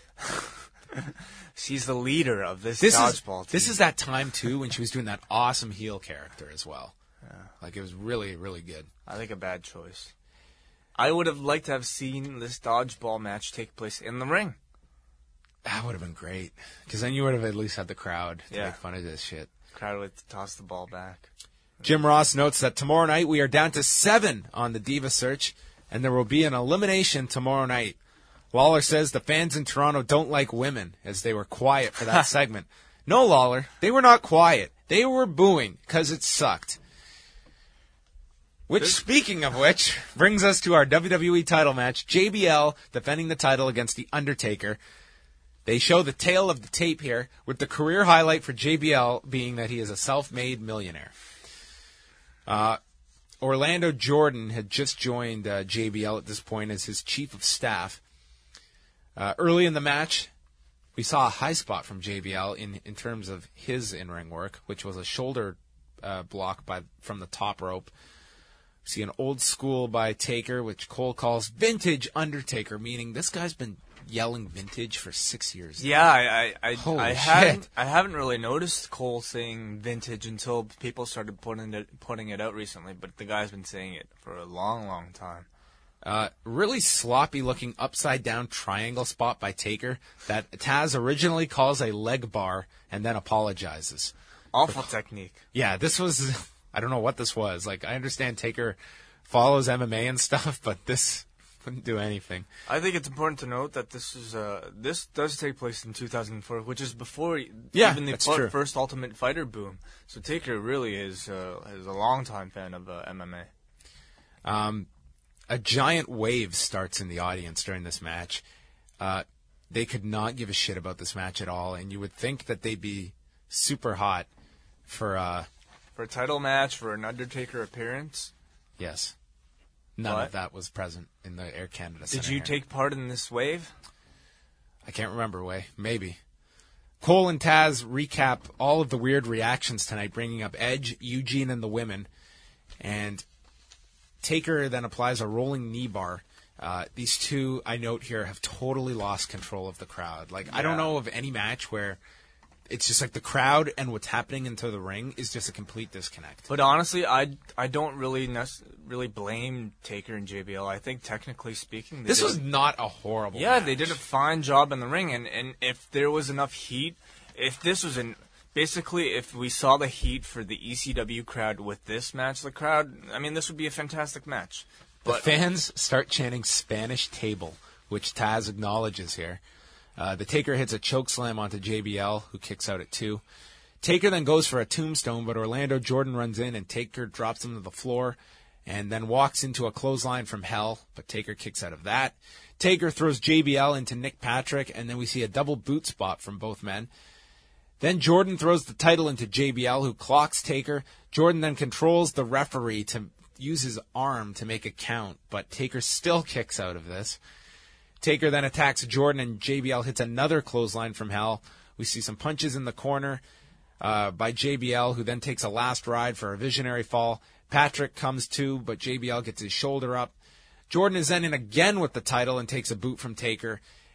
she's the leader of this, this dodgeball is, team. This is that time, too, when she was doing that awesome heel character as well. Yeah. Like, it was really, really good. I think a bad choice. I would have liked to have seen this dodgeball match take place in the ring. That would have been great, because then you would have at least had the crowd to Yeah. make fun of this shit. Crowd would toss the ball back. Jim Ross notes that tomorrow night we are down to seven on the Diva Search, and there will be an elimination tomorrow night. Lawler says the fans in Toronto don't like women, as they were quiet for that segment. No, Lawler, they were not quiet. They were booing, because it sucked. Which, speaking of which, brings us to our W W E title match. J B L defending the title against The Undertaker. They show the tail of the tape here, with the career highlight for J B L being that he is a self-made millionaire. Uh, Orlando Jordan had just joined uh, J B L at this point as his chief of staff. Uh, early in the match, we saw a high spot from J B L in, in terms of his in-ring work, which was a shoulder uh, block by from the top rope. We see an old school by Taker, which Cole calls vintage Undertaker, meaning this guy's been yelling vintage for six years. Yeah, I I, I, Holy I shit. haven't I haven't really noticed Cole saying vintage until people started putting it putting it out recently. But the guy's been saying it for a long, long time. Uh, really sloppy looking upside down triangle spot by Taker that Taz originally calls a leg bar and then apologizes. Awful technique. Yeah, this was, I don't know what this was. Like, I understand Taker follows M M A and stuff, but this wouldn't do anything. I think it's important to note that this is uh, this does take place in two thousand four, which is before Yeah, even the that's fir- true. first Ultimate Fighter boom. So Taker really is uh, is a longtime fan of uh, M M A. Um, a giant wave starts in the audience during this match. Uh, they could not give a shit about this match at all, and you would think that they'd be super hot for, uh, For a title match, for an Undertaker appearance. yes. None What? of that was present in the Air Canada Did Center you here. take part in this wave? I can't remember, Way. Maybe. Cole and Taz recap all of the weird reactions tonight, bringing up Edge, Eugene, and the women. And Taker then applies a rolling knee bar. Uh, these two, I note here, have totally lost control of the crowd. Like, I don't Yeah. know of any match where it's just like the crowd and what's happening into the ring is just a complete disconnect. But honestly, I, I don't really nec- really blame Taker and J B L. I think technically speaking, they This did was not a horrible yeah, match. they did a fine job in the ring, and, and if there was enough heat, if this was an basically if we saw the heat for the E C W crowd with this match, the crowd, I mean, this would be a fantastic match. The But fans start chanting Spanish table, which Taz acknowledges here. Uh, the Taker hits a choke slam onto J B L, who kicks out at two. Taker then goes for a tombstone, but Orlando Jordan runs in and Taker drops him to the floor and then walks into a clothesline from hell, but Taker kicks out of that. Taker throws J B L into Nick Patrick, and then we see a double boot spot from both men. Then Jordan throws the title into J B L, who clocks Taker. Jordan then controls the referee to use his arm to make a count, but Taker still kicks out of this. Taker then attacks Jordan, and J B L hits another clothesline from hell. We see some punches in the corner uh, by J B L, who then takes a last ride for a visionary fall. Patrick comes to, but J B L gets his shoulder up. Jordan is then in again with the title and takes a boot from Taker.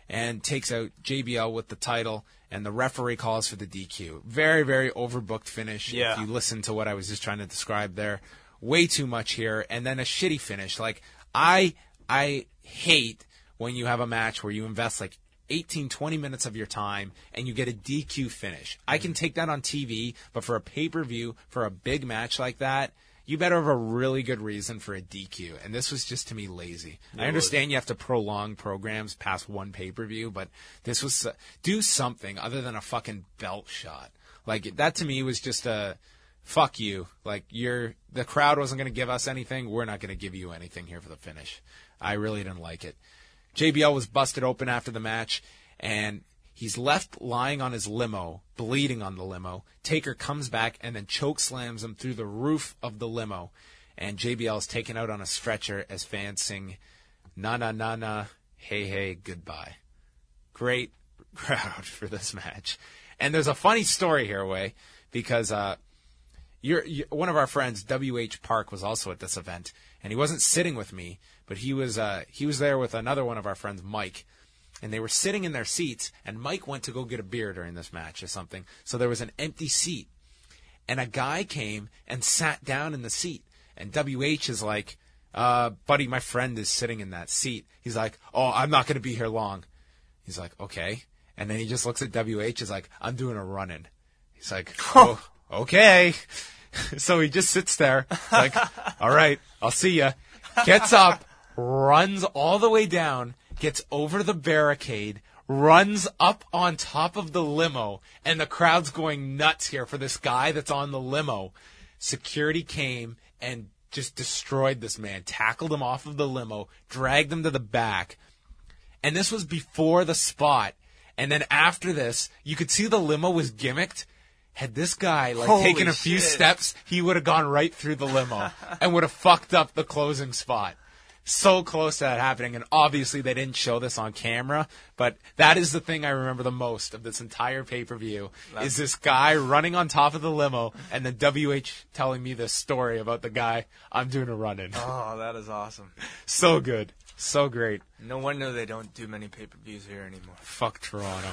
and takes out J B L with the title, and the referee calls for the D Q. Very, very overbooked finish. Yeah. If you listen to what I was just trying to describe there. Way too much here, and then a shitty finish. Like, I I hate when you have a match where you invest like eighteen, twenty minutes of your time and you get a D Q finish. I can take that on T V, but for a pay-per-view, for a big match like that, you better have a really good reason for a D Q. And this was just, to me, lazy. I understand you have to prolong programs past one pay-per-view, but this was, uh, do something other than a fucking belt shot. Like, that to me was just a, fuck you. Like, you're, the crowd wasn't going to give us anything. We're not going to give you anything here for the finish. I really didn't like it. J B L was busted open after the match, and he's left lying on his limo, bleeding on the limo. Taker comes back and then choke slams him through the roof of the limo. And J B L is taken out on a stretcher as fans sing, na na na na, hey hey, goodbye. Great crowd for this match. And there's a funny story here, Way, because uh, you're, you're, one of our friends, W H Park, was also at this event. And he wasn't sitting with me, but he was uh, he was there with another one of our friends, Mike. And they were sitting in their seats, and Mike went to go get a beer during this match or something. So there was an empty seat. And a guy came and sat down in the seat. And W H is like, uh, buddy, my friend is sitting in that seat. He's like, oh, I'm not going to be here long. He's like, okay. And then he just looks at W H, is like, I'm doing a run-in. He's like, oh, okay. So he just sits there, like, all right, I'll see ya. Gets up, runs all the way down, gets over the barricade, runs up on top of the limo, and the crowd's going nuts here for this guy that's on the limo. Security came and just destroyed this man, tackled him off of the limo, dragged him to the back. And this was before the spot. And then after this, you could see the limo was gimmicked. Had this guy like Holy taken a few shit. steps, he would have gone right through the limo and would have fucked up the closing spot. So close to that happening, and obviously they didn't show this on camera, but that is the thing I remember the most of this entire pay-per-view, is this guy running on top of the limo, and then W H telling me this story about the guy, I'm doing a run-in. Oh, that is awesome. So good. So great. No wonder they don't do many pay-per-views here anymore. Fuck Toronto.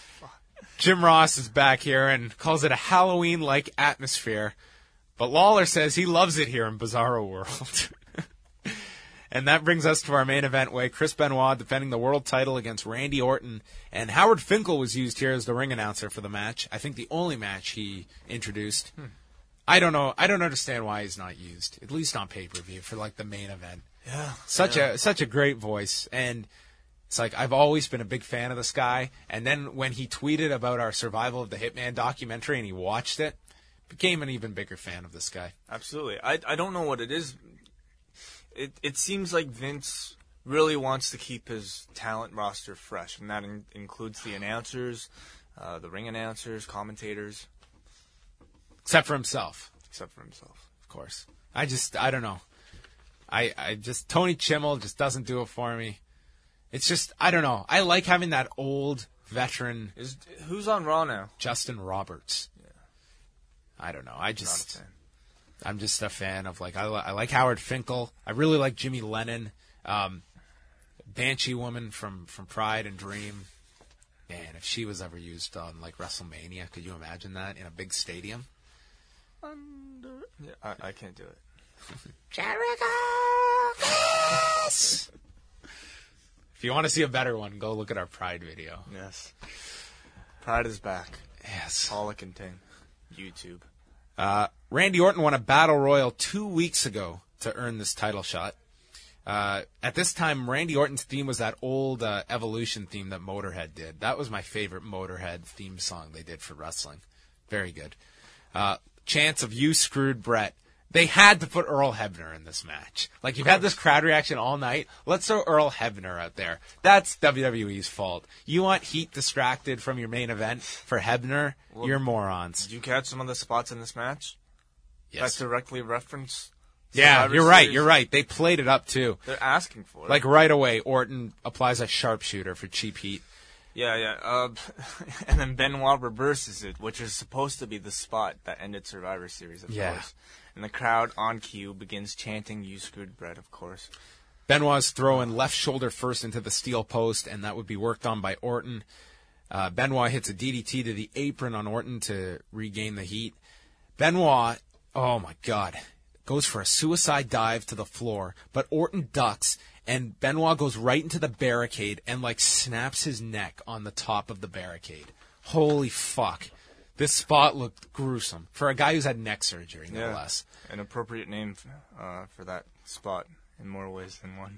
Jim Ross is back here and calls it a Halloween-like atmosphere, but Lawler says he loves it here in Bizarro World. And that brings us to our main event, where Chris Benoit defending the world title against Randy Orton. And Howard Finkel was used here as the ring announcer for the match. I think the only match he introduced. Hmm. I don't know. I don't understand why he's not used, at least on pay-per-view, for like the main event. Yeah. Such yeah. a such a great voice. And it's like, I've always been a big fan of this guy. And then when he tweeted about our Survival of the Hitman documentary and he watched it, became an even bigger fan of this guy. Absolutely. I I don't know what it is. It it seems like Vince really wants to keep his talent roster fresh, and that in, includes the announcers, uh, the ring announcers, commentators. Except for himself. Except for himself. Of course. I just, I don't know. I, I just, Tony Chimmel just doesn't do it for me. It's just, I don't know. I like having that old veteran. Is who's on Raw now? Justin Roberts. Yeah. I don't know. I just, Not a fan. I'm just a fan of, like, I, li- I like Howard Finkel. I really like Jimmy Lennon. Um, Banshee Woman from, from Pride and Dream. Man, if she was ever used on, like, WrestleMania, could you imagine that in a big stadium? Under... Yeah, I, I can't do it. Jericho! Yes! If you want to see a better one, go look at our Pride video. Yes. Pride is back. Yes. Pollock and Ting. YouTube. Uh, Randy Orton won a Battle Royal two weeks ago to earn this title shot. Uh, at this time, Randy Orton's theme was that old uh, Evolution theme that Motorhead did. That was my favorite Motorhead theme song they did for wrestling. Very good. Uh, chants of "You screwed Brett." They had to put Earl Hebner in this match. Like, you've had this crowd reaction all night. Let's throw Earl Hebner out there. That's W W E's fault. You want heat distracted from your main event for Hebner? Well, you're morons. Did you catch some of the spots in this match? Yes. That directly reference? Yeah, Survivor you're right. Series? You're right. They played it up, too. They're asking for it. Like, right away, Orton applies a sharpshooter for cheap heat. Yeah, yeah. Uh, and then Benoit reverses it, which is supposed to be the spot that ended Survivor Series, of Yeah. course. And the crowd on cue begins chanting "You screwed Brett," of course. Benoit's throwing left shoulder first into the steel post, and that would be worked on by Orton. Uh, Benoit hits a D D T to the apron on Orton to regain the heat. Benoit, oh my God, goes for a suicide dive to the floor, but Orton ducks, and Benoit goes right into the barricade and, like, snaps his neck on the top of the barricade. Holy fuck. This spot looked gruesome. For a guy who's had neck surgery, no Yeah, less. an appropriate name uh, for that spot in more ways than one.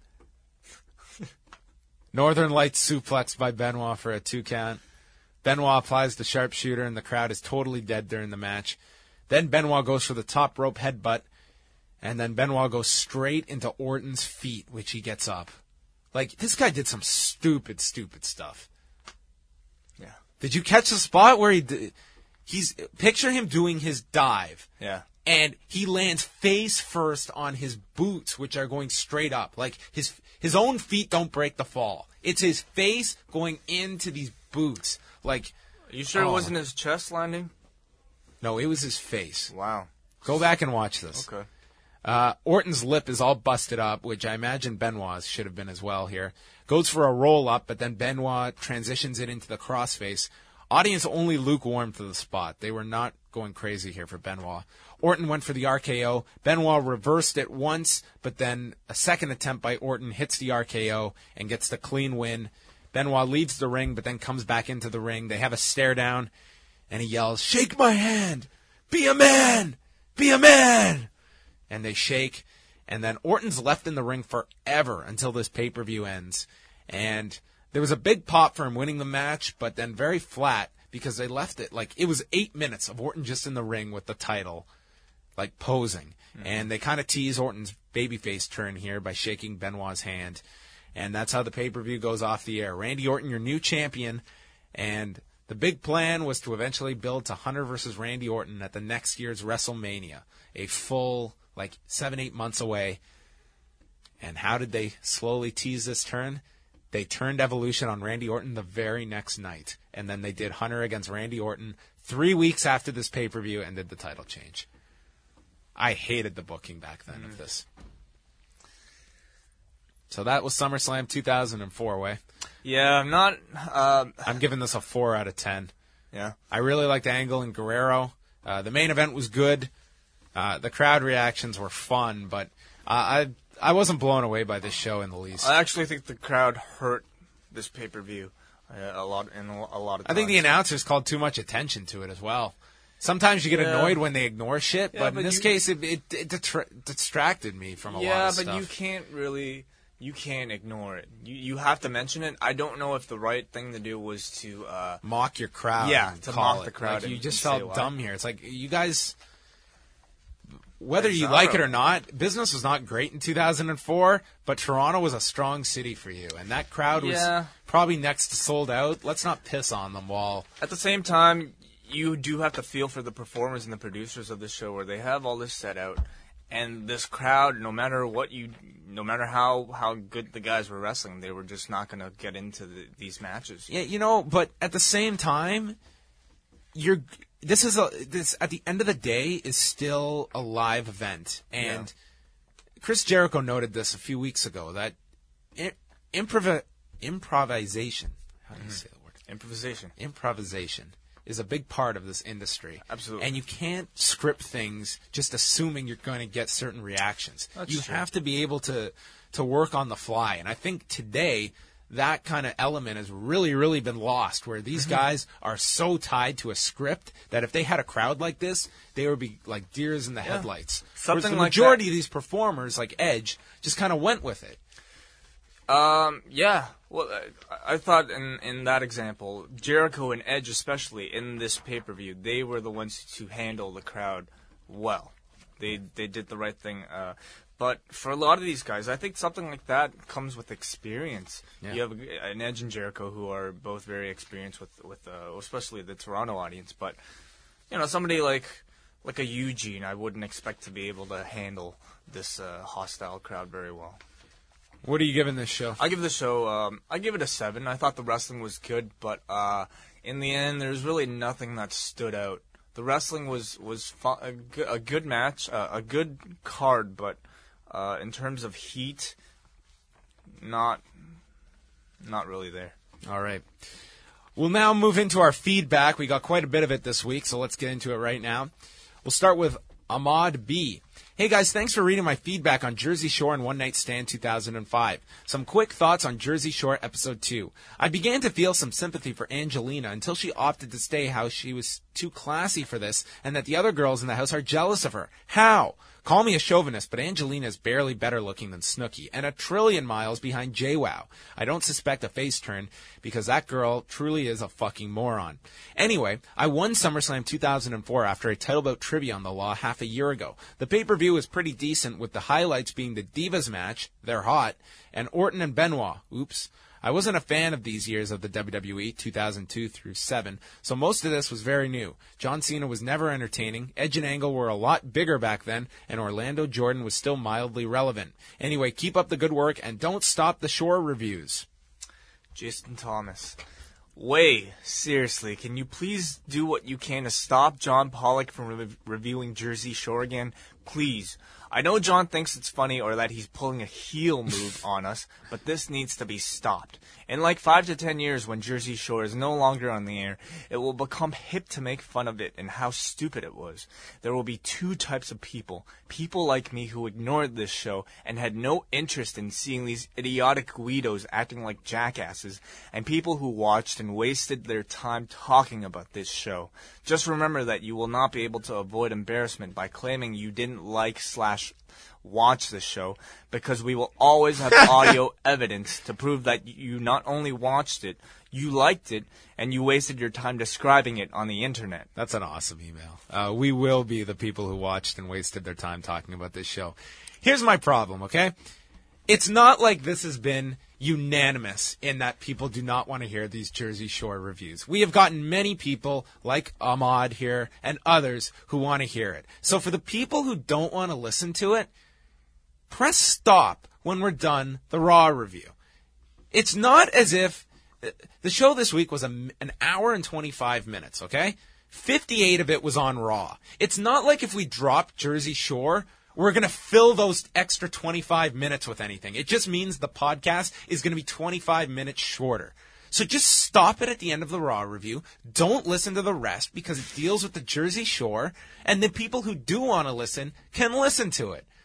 Northern Lights suplex by Benoit for a two count. Benoit applies the sharpshooter, and the crowd is totally dead during the match. Then Benoit goes for the top rope headbutt, and then Benoit goes straight into Orton's feet, which he gets up. Like, this guy did some stupid, stupid stuff. Yeah. Did you catch the spot where he did, he's picture him doing his dive, Yeah. and he lands face first on his boots, which are going straight up. Like, his his own feet don't break the fall. It's his face going into these boots. Like, Are you sure Oh. it wasn't his chest landing? no, it was his face. Wow. Go back and watch this. Okay. Uh, Orton's lip is all busted up, which I imagine Benoit's should have been as well here. Goes for a roll-up, but then Benoit transitions it into the crossface. Audience only lukewarm to the spot. They were not going crazy here for Benoit. Orton went for the R K O. Benoit reversed it once, but then a second attempt by Orton hits the R K O and gets the clean win. Benoit leaves the ring, but then comes back into the ring. They have a stare down, and he yells, "Shake my hand! Be a man! Be a man!" And they shake, and then Orton's left in the ring forever until this pay-per-view ends. And there was a big pop for him winning the match, but then very flat because they left it like it was eight minutes of Orton just in the ring with the title, like posing. Mm-hmm. And they kind of tease Orton's babyface turn here by shaking Benoit's hand. And that's how the pay-per-view goes off the air. Randy Orton, your new champion, and the big plan was to eventually build to Hunter versus Randy Orton at the next year's WrestleMania, a full, like, seven, eight months away. And how did they slowly tease this turn? They turned Evolution on Randy Orton the very next night. And then they did Hunter against Randy Orton three weeks after this pay-per-view and did the title change. I hated the booking back then mm. of this. So that was SummerSlam two thousand four, Way. Yeah, I'm not... Uh, I'm giving this a four out of ten. Yeah. I really liked Angle and Guerrero. Uh, the main event was good. Uh, the crowd reactions were fun, but uh, I I wasn't blown away by this show in the least. I actually think the crowd hurt this pay-per-view uh, a lot in a, a lot of times. I think the announcers called too much attention to it as well. Sometimes you get yeah. annoyed when they ignore shit, yeah, but, but in this you, case, it, it, it detra- distracted me from a yeah, lot of stuff. Yeah, but you can't really... You can't ignore it. You you have to mention it. I don't know if the right thing to do was to uh, mock your crowd. Yeah, and to call mock it. the crowd. Like, you and, just and felt dumb here. It's like you guys, whether It's you like it or not, business was not great in two thousand four. But Toronto was a strong city for you, and that crowd was yeah. probably next to sold out. Let's not piss on them. While at the same time, you do have to feel for the performers and the producers of the show, where they have all this set out. And this crowd, no matter what you, no matter how, how good the guys were wrestling, they were just not going to get into the, these matches. Yeah, you know, but at the same time, you're. This is a. This at the end of the day is still a live event, and yeah. Chris Jericho noted this a few weeks ago that improv improvisation. How do you mm-hmm. say the word? Improvisation. Improvisation is a big part of this industry. Absolutely. And you can't script things just assuming you're going to get certain reactions. That's you true. have to be able to to work on the fly. And I think today that kind of element has really, really been lost, where these guys are so tied to a script that if they had a crowd like this, they would be like deers in the yeah. headlights. Something Whereas the like majority that. of these performers, like Edge, just kind of went with it. Um, yeah. Well, I, I thought in, in that example, Jericho and Edge especially, in this pay-per-view, they were the ones to handle the crowd well. They they did the right thing. Uh, but for a lot of these guys, I think something like that comes with experience. Yeah. You have an Edge and Jericho who are both very experienced with, with uh, especially the Toronto audience. But, you know, somebody like like a Eugene, I wouldn't expect to be able to handle this uh, hostile crowd very well. What are you giving this show? I give the show, um, I give it a seven. I thought the wrestling was good, but uh, in the end, there's really nothing that stood out. The wrestling was was fu- a, good, a good match, uh, a good card, but uh, in terms of heat, not, not really there. All right. We'll now move into our feedback. We got quite a bit of it this week, so let's get into it right now. We'll start with Ahmad B. Hey guys, thanks for reading my feedback on Jersey Shore and One Night Stand two thousand five. Some quick thoughts on Jersey Shore episode two. I began to feel some sympathy for Angelina until she opted to stay how she was too classy for this and that the other girls in the house are jealous of her. How? Call me a chauvinist, but Angelina is barely better looking than Snooki and a trillion miles behind JWoww. I don't suspect a face turn because that girl truly is a fucking moron. Anyway, I won SummerSlam two thousand four after a title bout trivia on the law half a year ago. The pay-per-view was pretty decent with the highlights being the Divas match, they're hot, and Orton and Benoit, oops. I wasn't a fan of these years of the W W E, two thousand two through seven, so most of this was very new. John Cena was never entertaining, Edge and Angle were a lot bigger back then, and Orlando Jordan was still mildly relevant. Anyway, keep up the good work, and don't stop the Shore reviews. Jason Thomas. Way, seriously, can you please do what you can to stop John Pollock from re- reviewing Jersey Shore again? Please. I know John thinks it's funny or that he's pulling a heel move on us, but this needs to be stopped. In like five to ten years, when Jersey Shore is no longer on the air, it will become hip to make fun of it and how stupid it was. There will be two types of people. People like me who ignored this show and had no interest in seeing these idiotic Guidos acting like jackasses, and people who watched and wasted their time talking about this show. Just remember that you will not be able to avoid embarrassment by claiming you didn't like slash watch this show, because we will always have audio evidence to prove that you not only watched it, you liked it, and you wasted your time describing it on the internet. That's an awesome email. Uh, we will be the people who watched and wasted their time talking about this show. Here's my problem, okay? It's not like this has been unanimous in that people do not want to hear these Jersey Shore reviews. We have gotten many people like Ahmad here and others who want to hear it. So for the people who don't want to listen to it, press stop when we're done the Raw review. It's not as if the show this week was a, an hour and twenty-five minutes, okay? fifty-eight of it was on Raw. It's not like if we dropped Jersey Shore, we're going to fill those extra twenty-five minutes with anything. It just means the podcast is going to be twenty-five minutes shorter. So just stop it at the end of the Raw review. Don't listen to the rest because it deals with the Jersey Shore, and the people who do want to listen can listen to it.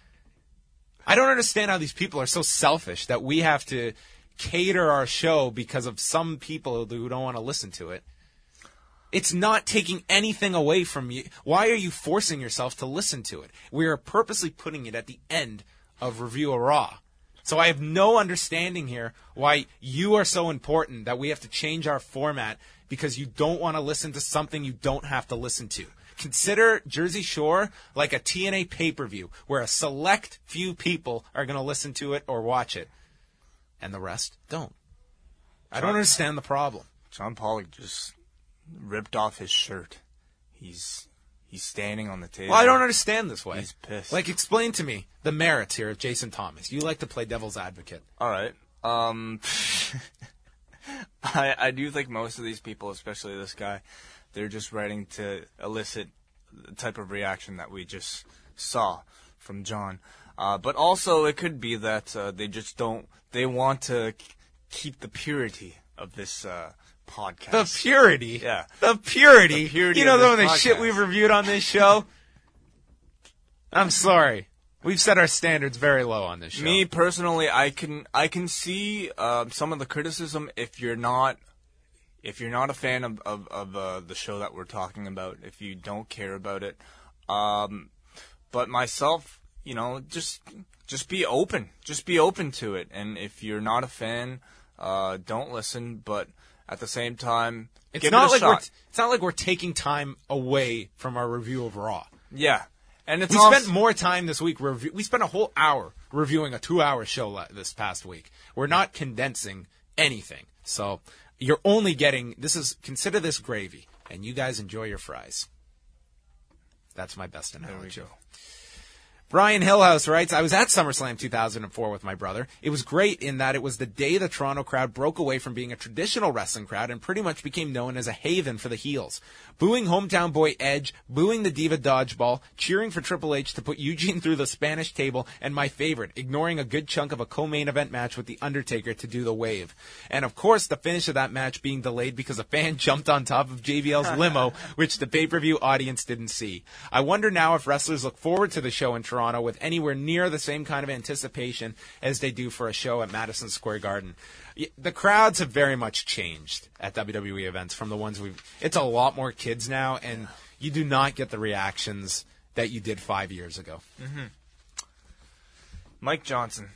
I don't understand how these people are so selfish that we have to cater our show because of some people who don't want to listen to it. It's not taking anything away from you. Why are you forcing yourself to listen to it? We are purposely putting it at the end of Review of Raw. So I have no understanding here why you are so important that we have to change our format because you don't want to listen to something you don't have to listen to. Consider Jersey Shore like a T N A pay-per-view where a select few people are going to listen to it or watch it, and the rest don't. I don't understand the problem. John Pollock just ripped off his shirt. He's he's standing on the table. Well, I don't understand this way. He's pissed. Like, explain to me the merits here of Jason Thomas. You like to play devil's advocate. All right. Um, I I do think most of these people, especially this guy, they're just writing to elicit the type of reaction that we just saw from John. Uh, but also, it could be that uh, they just don't. They want to k- keep the purity of this uh, podcast. The purity? Yeah. The purity? The purity you know of some of this the shit podcast. we've reviewed on this show? I'm sorry. We've set our standards very low on this show. Me, personally, I can I can see uh, some of the criticism if you're not if you're not a fan of, of, of uh, the show that we're talking about, if you don't care about it. Um, but myself, you know, just just be open. Just be open to it. And if you're not a fan, uh, don't listen. But at the same time, it's give not it a like shot. we're t- it's not like we're taking time away from our review of Raw. Yeah. And it's we also, spent more time this week. Rev- we spent a whole hour reviewing a two-hour show la- this past week. We're not condensing anything. So you're only getting this is consider this gravy, and you guys enjoy your fries. That's my best analogy. There we go. Brian Hillhouse writes, I was at SummerSlam two thousand four with my brother. It was great in that it was the day the Toronto crowd broke away from being a traditional wrestling crowd and pretty much became known as a haven for the heels. Booing hometown boy Edge, booing the Diva Dodgeball, cheering for Triple H to put Eugene through the Spanish table, and my favorite, ignoring a good chunk of a co-main event match with The Undertaker to do the wave. And of course, the finish of that match being delayed because a fan jumped on top of J B L's limo, which the pay-per-view audience didn't see. I wonder now if wrestlers look forward to the show in Toronto with anywhere near the same kind of anticipation as they do for a show at Madison Square Garden. The crowds have very much changed at W W E events from the ones we've... It's a lot more kids now, and you do not get the reactions that you did five years ago. Mm-hmm. Mike Johnson.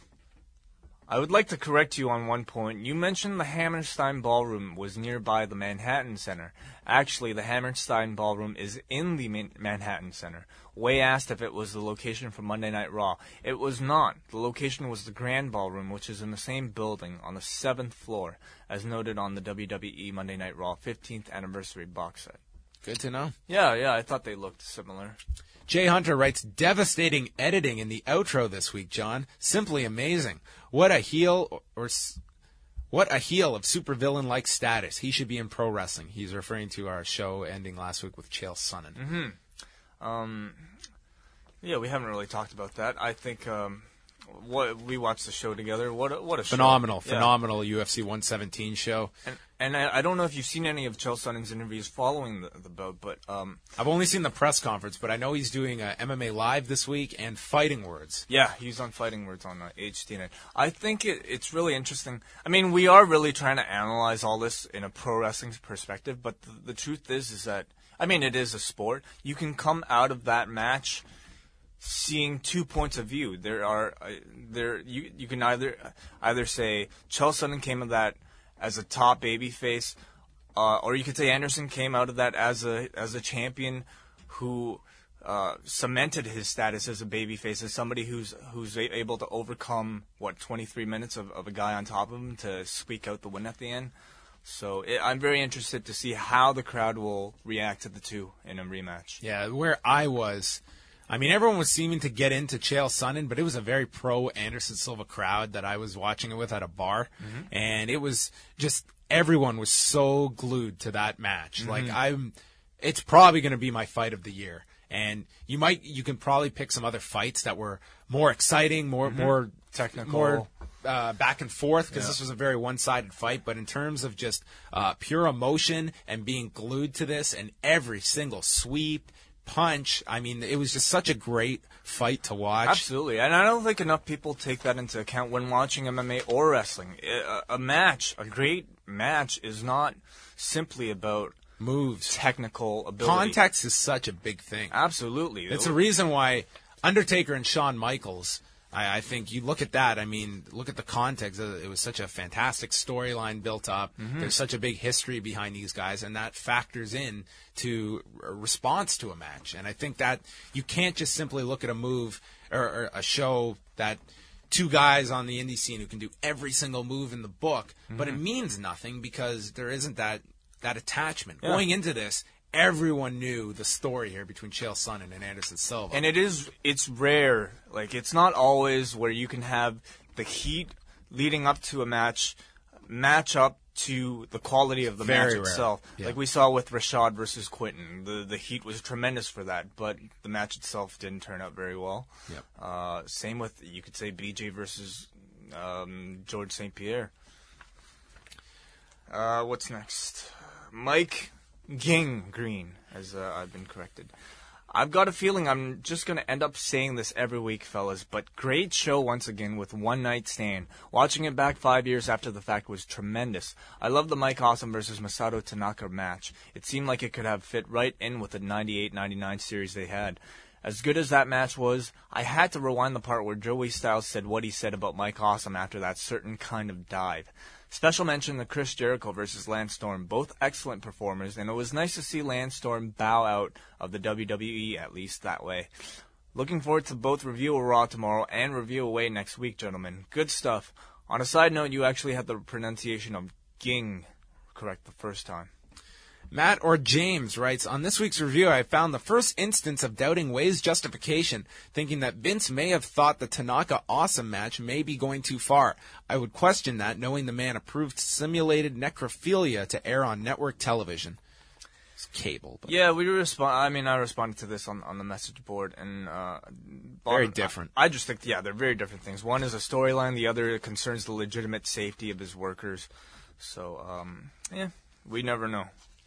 I would like to correct you on one point. You mentioned the Hammerstein Ballroom was nearby the Manhattan Center. Actually, the Hammerstein Ballroom is in the Man- Manhattan Center. Way asked if it was the location for Monday Night Raw. It was not. The location was the Grand Ballroom, which is in the same building on the seventh floor, as noted on the W W E Monday Night Raw fifteenth Anniversary box set. Good to know. Yeah, yeah, I thought they looked similar. Jay Hunter writes, devastating editing in the outro this week, John. Simply amazing. What a heel or, or what a heel of supervillain-like status. He should be in pro wrestling. He's referring to our show ending last week with Chael Sonnen. Mm-hmm. Um, yeah, we haven't really talked about that. I think um, what we watched the show together. What a, what a phenomenal, show. phenomenal yeah. U F C one seventeen show. And, and I, I don't know if you've seen any of Chael Sonnen's interviews following the, the bout, but um, I've only seen the press conference, but I know he's doing a M M A Live this week and Fighting Words. Yeah, he's on Fighting Words on uh, H D N A. I think it, it's really interesting. I mean, we are really trying to analyze all this in a pro wrestling perspective, but the, the truth is, is that I mean, it is a sport. You can come out of that match seeing two points of view. There are uh, there you you can either either say Chael Sonnen came of that as a top babyface, uh, or you could say Anderson came out of that as a as a champion who uh, cemented his status as a babyface, as somebody who's who's a- able to overcome what twenty-three minutes of, of a guy on top of him to squeak out the win at the end. So it, I'm very interested to see how the crowd will react to the two in a rematch. Yeah, where I was, I mean, everyone was seeming to get into Chael Sonnen, but it was a very pro Anderson Silva crowd that I was watching it with at a bar, mm-hmm. and it was just everyone was so glued to that match. Mm-hmm. Like I'm, it's probably going to be my fight of the year, and you might, you can probably pick some other fights that were more exciting, more mm-hmm. more technical, more uh, back and forth because yeah. this was a very one-sided fight. But in terms of just uh, pure emotion and being glued to this, and every single sweep, punch, I mean, it was just such a great fight to watch. Absolutely, and I don't think enough people take that into account when watching M M A or wrestling. A, a match, a great match, is not simply about moves, technical ability. Context is such a big thing. Absolutely, it's a reason why Undertaker and Shawn Michaels, I, I think you look at that, I mean, look at the context. It was such a fantastic storyline built up. Mm-hmm. There's such a big history behind these guys, and that factors in to a response to a match. And I think that you can't just simply look at a move or, or a show that two guys on the indie scene who can do every single move in the book, mm-hmm. but it means nothing because there isn't that, that attachment. Yeah. Going into this, everyone knew the story here between Chael Sonnen and Anderson Silva. And it is, it's rare. Like, it's not always where you can have the heat leading up to a match match up to the quality of the Very match rare. itself. Yeah. Like we saw with Rashad versus Quinton. The the heat was tremendous for that, but the match itself didn't turn out very well. Yep. Uh, same with, you could say, B J versus um, George Saint Pierre. Uh, what's next? Mike Ging Green, as uh, I've been corrected. I've got a feeling I'm just going to end up saying this every week, fellas, but great show once again with One Night Stand. Watching it back five years after the fact was tremendous. I love the Mike Awesome versus Masato Tanaka match. It seemed like it could have fit right in with the ninety-eight ninety-nine series they had. As good as that match was, I had to rewind the part where Joey Styles said what he said about Mike Awesome after that certain kind of dive. Special mention to Chris Jericho versus Lance Storm, both excellent performers, and it was nice to see Lance Storm bow out of the W W E, at least that way. Looking forward to both Review of Raw tomorrow and Review Away next week, gentlemen. Good stuff. On a side note, you actually had the pronunciation of Ging correct the first time. Matt or James writes, on this week's review, I found the first instance of doubting Way's justification, thinking that Vince may have thought the Tanaka Awesome match may be going too far. I would question that, knowing the man approved simulated necrophilia to air on network television. It's cable. But Yeah, we respond. I mean, I responded to this on on the message board, and uh, Very Bob- different. I, I just think, yeah, they're very different things. One is a storyline. The other concerns the legitimate safety of his workers. So, um, yeah, we never know.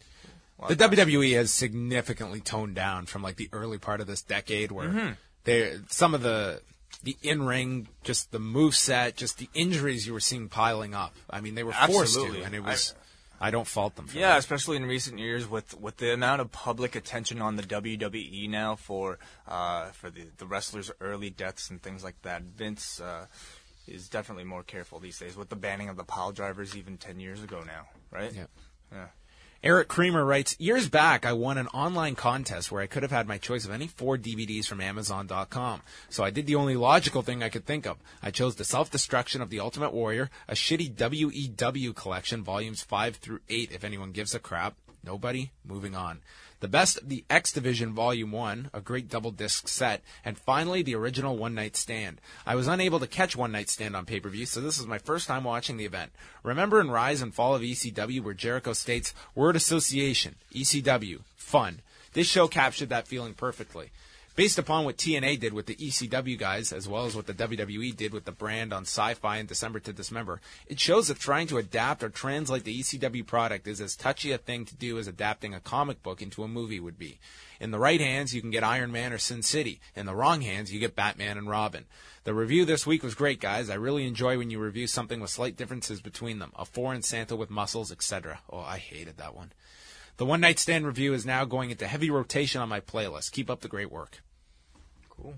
The W W E has significantly toned down from like the early part of this decade, where Mm-hmm. they some of the the in ring, just the moveset, just the injuries you were seeing piling up. I mean, they were forced Absolutely. to, and it was. I, don't fault them for Yeah, that. especially in recent years with, with the amount of public attention on the W W E now for uh, for the, the wrestlers' early deaths and things like that. Vince uh, is definitely more careful these days with the banning of the pile drivers even ten years ago now, right? Yeah. Yeah. Eric Creamer writes, years back, I won an online contest where I could have had my choice of any four D V Ds from Amazon dot com. So I did the only logical thing I could think of. I chose The Self-Destruction of the Ultimate Warrior, a shitty W E W collection, volumes five through eight, if anyone gives a crap. Nobody? Moving on. The Best of the X Division Volume one, a great double-disc set, and finally, the original One Night Stand. I was unable to catch One Night Stand on pay-per-view, so this is my first time watching the event. Remember in Rise and Fall of E C W where Jericho states, word association, E C W, fun. This show captured that feeling perfectly. Based upon what T N A did with the E C W guys, as well as what the W W E did with the brand on Sci-Fi in December to Dismember, it shows that trying to adapt or translate the E C W product is as touchy a thing to do as adapting a comic book into a movie would be. In the right hands, you can get Iron Man or Sin City. In the wrong hands, you get Batman and Robin. The review this week was great, guys. I really enjoy when you review something with slight differences between them. A foreign Santa with muscles, et cetera. Oh, I hated that one. The One Night Stand review is now going into heavy rotation on my playlist. Keep up the great work. Cool.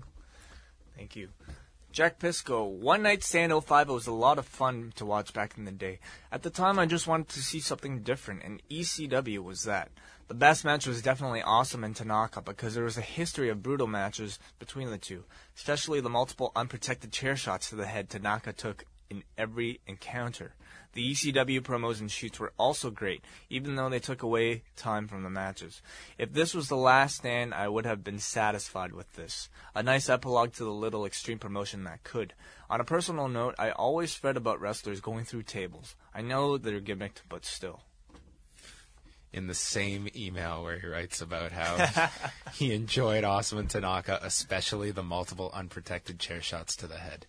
Thank you. Jack Pisco, One Night Stand oh five was a lot of fun to watch back in the day. At the time, I just wanted to see something different, and E C W was that. The best match was definitely Awesome and Tanaka because there was a history of brutal matches between the two, especially the multiple unprotected chair shots to the head Tanaka took in every encounter. The E C W promos and shoots were also great, even though they took away time from the matches. If this was the last stand, I would have been satisfied with this. A nice epilogue to the little extreme promotion that could. On a personal note, I always fret about wrestlers going through tables. I know they're gimmicked, but still. In the same email where he writes about how he enjoyed Awesome and Tanaka, especially the multiple unprotected chair shots to the head.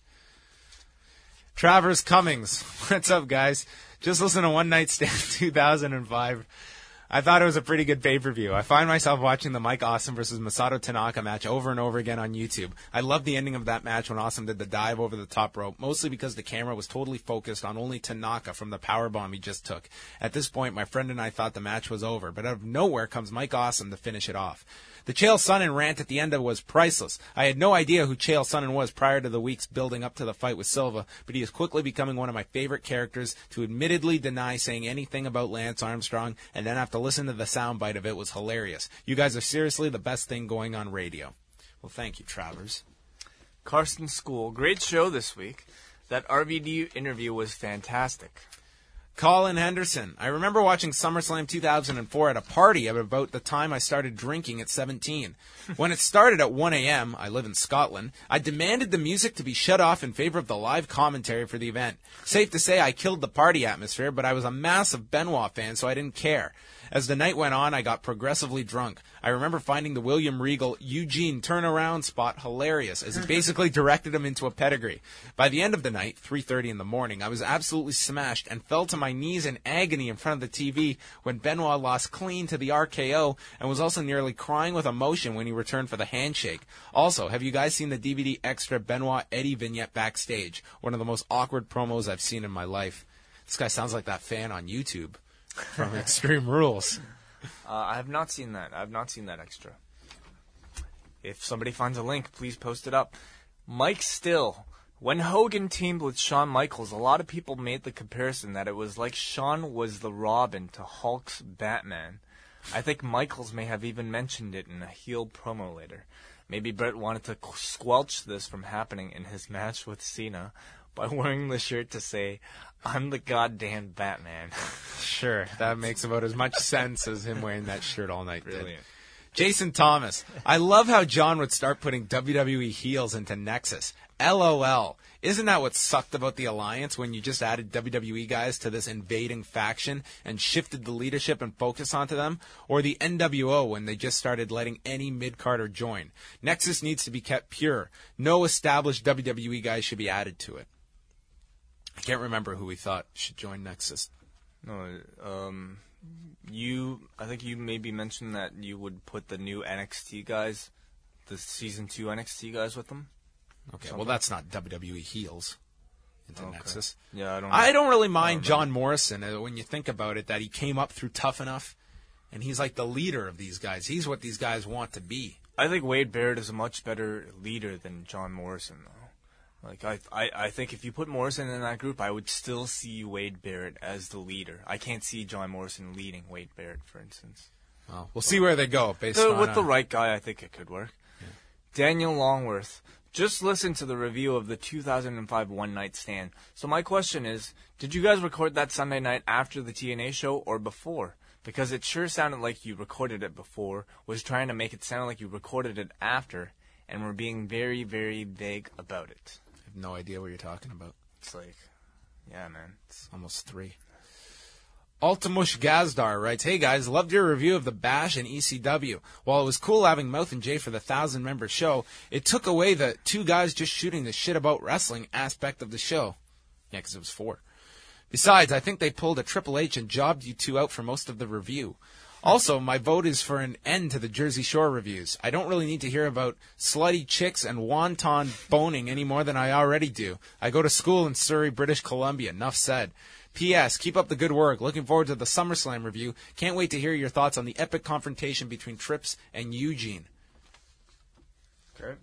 Travers Cummings, what's up, guys? Just listen to One Night Stand two thousand five. I thought it was a pretty good pay-per-view. I find myself watching the Mike Awesome versus Masato Tanaka match over and over again on YouTube. I loved the ending of that match when Awesome did the dive over the top rope, mostly because the camera was totally focused on only Tanaka from the powerbomb he just took. At this point, my friend and I thought the match was over, but out of nowhere comes Mike Awesome to finish it off. The Chael Sonnen rant at the end of it was priceless. I had no idea who Chael Sonnen was prior to the weeks building up to the fight with Silva, but he is quickly becoming one of my favorite characters. To admittedly deny saying anything about Lance Armstrong and then have to listen to the soundbite of it was hilarious. You guys are seriously the best thing going on radio. Well, thank you, Travers. Carson School, great show this week. That R V D interview was fantastic. Colin Henderson. I remember watching SummerSlam two thousand four at a party at about the time I started drinking at seventeen. When it started at one a.m., I live in Scotland, I demanded the music to be shut off in favor of the live commentary for the event. Safe to say I killed the party atmosphere, but I was a massive Benoit fan, so I didn't care. As the night went on, I got progressively drunk. I remember finding the William Regal Eugene turnaround spot hilarious, as he basically directed him into a pedigree. By the end of the night, three thirty in the morning, I was absolutely smashed and fell to my knees in agony in front of the T V when Benoit lost clean to the R K O and was also nearly crying with emotion when he returned for the handshake. Also, have you guys seen the D V D extra Benoit Eddie vignette backstage? One of the most awkward promos I've seen in my life. This guy sounds like that fan on YouTube from Extreme Rules. Uh, I have not seen that. I have not seen that extra. If somebody finds a link, please post it up. Mike Still. When Hogan teamed with Shawn Michaels, a lot of people made the comparison that it was like Shawn was the Robin to Hulk's Batman. I think Michaels may have even mentioned it in a heel promo later. Maybe Brett wanted to squelch this from happening in his match with Cena. by wearing the shirt to say, "I'm the goddamn Batman." Sure, that makes about as much sense as him wearing that shirt all night. Brilliant. Did. Jason Thomas, I love how John would start putting W W E heels into Nexus. LOL. Isn't that what sucked about the Alliance when you just added W W E guys to this invading faction and shifted the leadership and focus onto them? Or the N W O when they just started letting any mid-carder join? Nexus needs to be kept pure. No established W W E guys should be added to it. I can't remember who we thought should join Nexus. No, um, you, I think you maybe mentioned that you would put the new N X T guys, the season two N X T guys with them. Okay, Something. Well, that's not W W E heels into okay. Nexus. Yeah, I don't. I don't really mind don't John Morrison uh, when you think about it. That he came up through Tough Enough, and he's like the leader of these guys. He's what these guys want to be. I think Wade Barrett is a much better leader than John Morrison, though. Like I, I, I think if you put Morrison in that group, I would still see Wade Barrett as the leader. I can't see John Morrison leading Wade Barrett, for instance. Well, we'll see where they go based so, on with uh, the right guy. I think it could work. Yeah. Daniel Longworth. Just listen to the review of the two thousand five One Night Stand. So my question is, did you guys record that Sunday night after the T N A show or before? Because it sure sounded like you recorded it before, was trying to make it sound like you recorded it after, and were being very, very vague about it. I have no idea what you're talking about. It's like, yeah, man. It's almost three. Ultimush Gazdar writes, "Hey guys, loved your review of the Bash and E C W. While it was cool having Mouth and Jay for the thousand-member show, it took away the two guys just shooting the shit about wrestling aspect of the show." Yeah, because it was four. "Besides, I think they pulled a Triple H and jobbed you two out for most of the review. Also, my vote is for an end to the Jersey Shore reviews. I don't really need to hear about slutty chicks and wonton boning any more than I already do. I go to school in Surrey, British Columbia. Enough said. P S. Keep up the good work. Looking forward to the SummerSlam review. Can't wait to hear your thoughts on the epic confrontation between Trips and Eugene." Okay.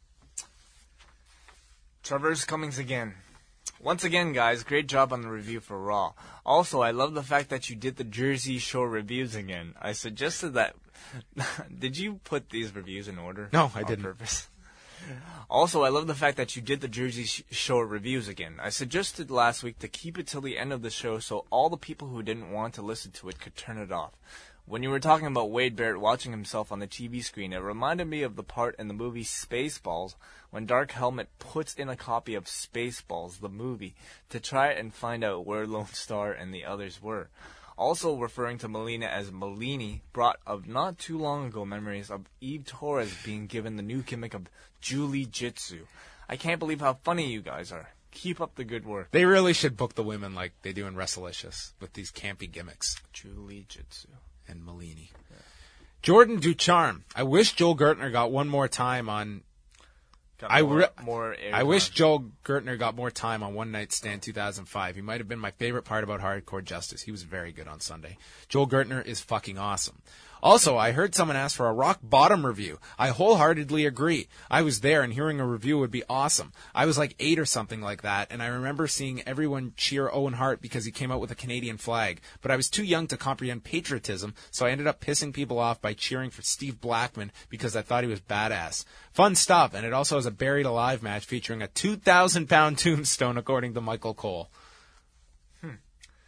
Traverse Cummings again. "Once again, guys, great job on the review for Raw. Also, I love the fact that you did the Jersey Shore reviews again. I suggested that..." Did you put these reviews in order? No, I on didn't. Purpose? "Also, I love the fact that you did the Jersey Shore reviews again. I suggested last week to keep it till the end of the show so all the people who didn't want to listen to it could turn it off. When you were talking about Wade Barrett watching himself on the T V screen, it reminded me of the part in the movie Spaceballs when Dark Helmet puts in a copy of Spaceballs, the movie, to try and find out where Lone Star and the others were. Also referring to Melina as Melini brought up not too long ago memories of Eve Torres being given the new gimmick of Julie Jitsu. I can't believe how funny you guys are. Keep up the good work." They really should book the women like they do in Wrestlelicious with these campy gimmicks. Julie Jitsu. And Melini. Yeah. Jordan Ducharme. "I wish Joel Gertner got one more time on... Got I, more, re- more I wish Joel Gertner got more time on One Night Stand two thousand five. He might have been my favorite part about Hardcore Justice. He was very good on Sunday. Joel Gertner is fucking awesome. Also, I heard someone ask for a Rock Bottom review. I wholeheartedly agree. I was there, and hearing a review would be awesome. I was like eight or something like that, and I remember seeing everyone cheer Owen Hart because he came out with a Canadian flag. But I was too young to comprehend patriotism, so I ended up pissing people off by cheering for Steve Blackman because I thought he was badass. Fun stuff, and it also has a Buried Alive match featuring a two thousand pound tombstone, according to Michael Cole." Hmm.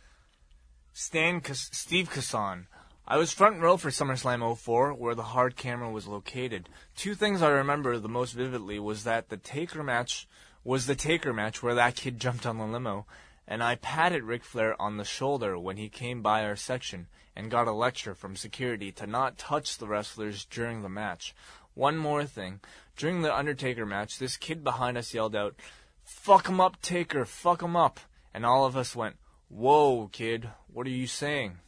Stan Cas- Steve Kassan. "I was front row for SummerSlam oh four, where the hard camera was located. Two things I remember the most vividly was that the Taker match was the Taker match where that kid jumped on the limo, and I patted Ric Flair on the shoulder when he came by our section and got a lecture from security to not touch the wrestlers during the match. One more thing. During the Undertaker match, this kid behind us yelled out, 'Fuck him up, Taker, fuck him up.' And all of us went, 'Whoa, kid, what are you saying?'"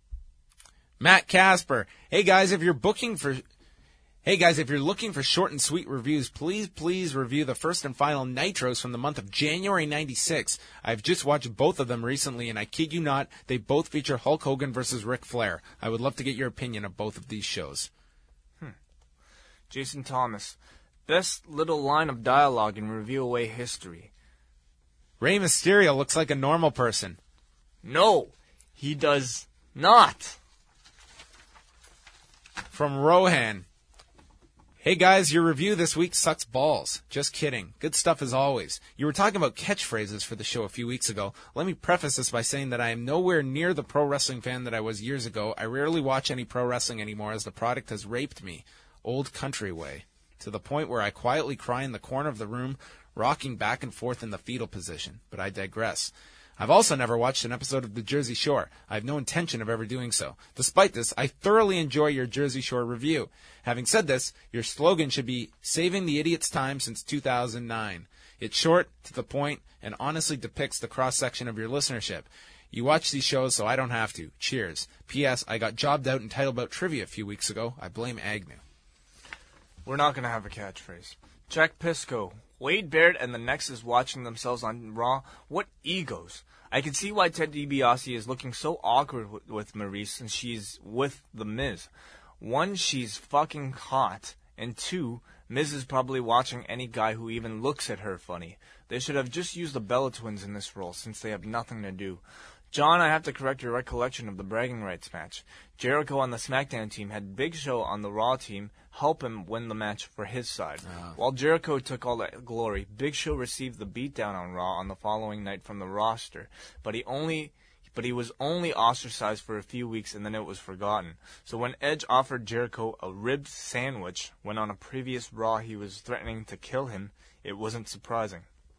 Matt Casper. "Hey guys, if you're booking for Hey guys, if you're looking for short and sweet reviews, please please review the first and final Nitros from the month of January ninety-six. I've just watched both of them recently, and I kid you not, they both feature Hulk Hogan versus Ric Flair. I would love to get your opinion of both of these shows." Hmm. Jason Thomas. "Best little line of dialogue in Review Away history." Rey Mysterio looks like a normal person. No, he does not. From Rohan. Hey guys, your review this week sucks balls. Just kidding. Good stuff as always. You were talking about catchphrases for the show a few weeks ago. Let me preface this by saying that I am nowhere near the pro wrestling fan that I was years ago. I rarely watch any pro wrestling anymore as the product has raped me. Old country way. To the point where I quietly cry in the corner of the room, rocking back and forth in the fetal position. But I digress. I've also never watched an episode of The Jersey Shore. I have no intention of ever doing so. Despite this, I thoroughly enjoy your Jersey Shore review. Having said this, your slogan should be saving the idiot's time since two thousand nine. It's short, to the point, and honestly depicts the cross-section of your listenership. You watch these shows, so I don't have to. Cheers. P S. I got jobbed out in Title Bout Trivia a few weeks ago. I blame Agnew. We're not going to have a catchphrase. Jack Pisco. Wade Barrett and the Nexus watching themselves on Raw. What egos. I can see why Ted DiBiase is looking so awkward with, with Maurice since she's with The Miz. One, she's fucking hot. And two, Miz is probably watching any guy who even looks at her funny. They should have just used the Bella Twins in this role since they have nothing to do. John, I have to correct your recollection of the bragging rights match. Jericho on the SmackDown team had Big Show on the Raw team help him win the match for his side. Uh-huh. While Jericho took all that glory, Big Show received the beatdown on Raw on the following night from the roster, but he only but he was only ostracized for a few weeks and then it was forgotten. So when Edge offered Jericho a rib sandwich when on a previous Raw he was threatening to kill him, it wasn't surprising.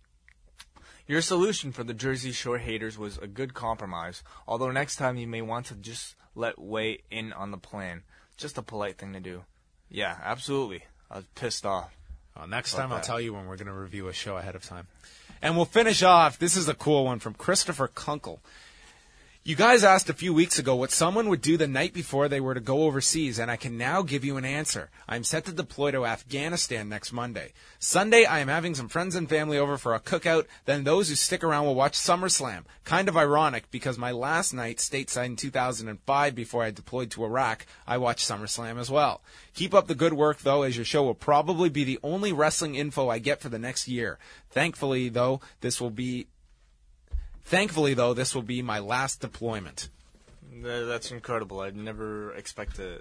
Your solution for the Jersey Shore haters was a good compromise, although next time you may want to just let Way in on the plan. Just a polite thing to do. Yeah, absolutely. I was pissed off. Well, next time that. I'll tell you when we're going to review a show ahead of time. And we'll finish off. This is a cool one from Christopher Kunkel. You guys asked a few weeks ago what someone would do the night before they were to go overseas, and I can now give you an answer. I'm set to deploy to Afghanistan next Monday. Sunday, I am having some friends and family over for a cookout. Then those who stick around will watch SummerSlam. Kind of ironic, because my last night stateside in two thousand five, before I deployed to Iraq, I watched SummerSlam as well. Keep up the good work, though, as your show will probably be the only wrestling info I get for the next year. Thankfully, though, this will be... Thankfully, though, this will be my last deployment. That's incredible. I'd never expect to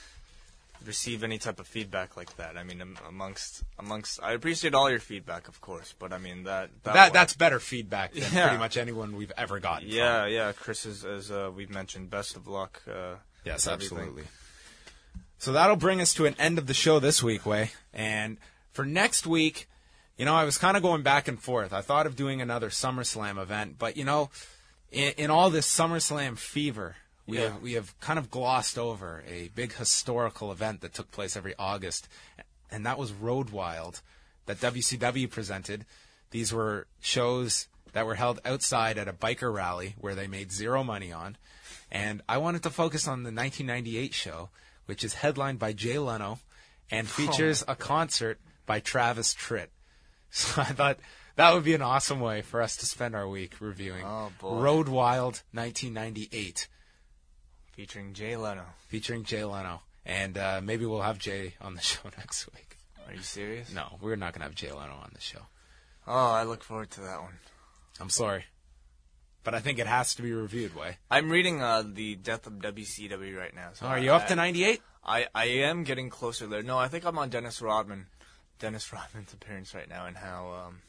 receive any type of feedback like that. I mean, amongst amongst, I appreciate all your feedback, of course, but I mean that that, that that's better feedback than yeah. pretty much anyone we've ever gotten. Yeah, from. yeah. Chris is, as uh, we've mentioned, best of luck. Uh, yes, absolutely. So that'll bring us to an end of the show this week, Way. And for next week. You know, I was kind of going back and forth. I thought of doing another SummerSlam event, but, you know, in, in all this SummerSlam fever, we, yeah. have, we have kind of glossed over a big historical event that took place every August, and that was Road Wild that W C W presented. These were shows that were held outside at a biker rally where they made zero money on, and I wanted to focus on the nineteen ninety-eight show, which is headlined by Jay Leno and features oh a concert by Travis Tritt. So I thought that would be an awesome way for us to spend our week reviewing oh, boy. Road Wild nineteen ninety-eight. Featuring Jay Leno. Featuring Jay Leno. And uh, maybe we'll have Jay on the show next week. Are you serious? No, we're not going to have Jay Leno on the show. Oh, I look forward to that one. I'm sorry. But I think it has to be reviewed, Way. I'm reading uh, The Death of W C W right now. So oh, are you I, up to ninety-eight? I, I am getting closer there. No, I think I'm on Dennis Rodman. Dennis Rodman's appearance right now and how um,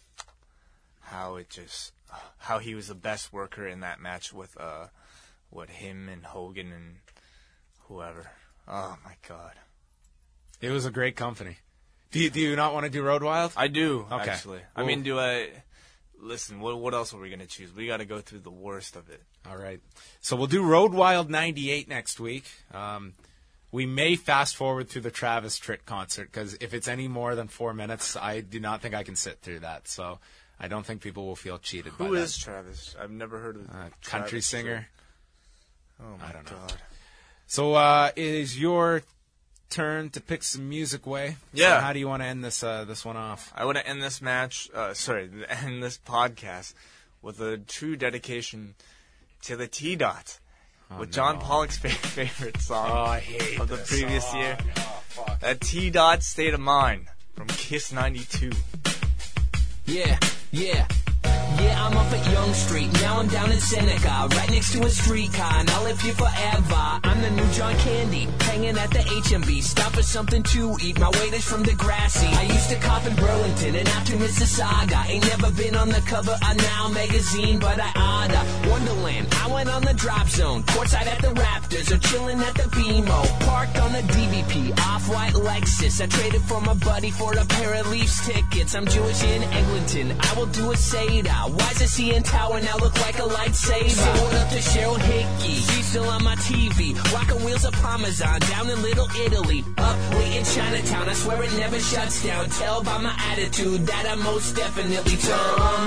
how it just uh, how he was the best worker in that match with uh what him and Hogan and whoever. Oh my God, it was a great company. Do you do you not want to do Road Wild? I do okay. actually. Well, I mean, do I? Listen, what what else are we gonna choose? We got to go through the worst of it. All right, so we'll do Road Wild ninety-eight next week. Um, We may fast forward through the Travis Tritt concert because if it's any more than four minutes, I do not think I can sit through that. So I don't think people will feel cheated Who by that. Who is Travis? I've never heard of uh, country singer. Tritt. Oh my I don't know. God. So uh, it is your turn to pick some music, Way. Yeah. So how do you want to end this uh, this one off? I want to end this match. Uh, sorry, end this podcast with a true dedication to the T-Dot. Oh, with no. John Pollock's favorite song oh, I hate of the this previous song. year. Oh, fuck. That T-Dot State of Mind from Kiss ninety-two. Yeah, yeah. Yeah, I'm up at Young Street, now I'm down in Seneca, right next to a streetcar, and I'll live here forever. I'm the new John Candy, hanging at the H M B, stop for something to eat, my waiter's from Degrassi. I used to cop in Burlington and out to Mississauga, ain't never been on the cover of Now magazine, but I oughta. Wonderland, I went on the drop zone, courtside at the Raptors, or chilling at the B M O, parked on the D V P, off-white Lexus, I traded for my buddy for a pair of Leafs tickets. I'm Jewish in Eglinton, I will do a Seder. Why's the C N Tower now look like a lightsaber? Say what up to Cheryl Hickey, she's still on my T V, rockin' wheels of Parmesan down in Little Italy, up late in Chinatown, I swear it never shuts down. Tell by my attitude that I most definitely turn on.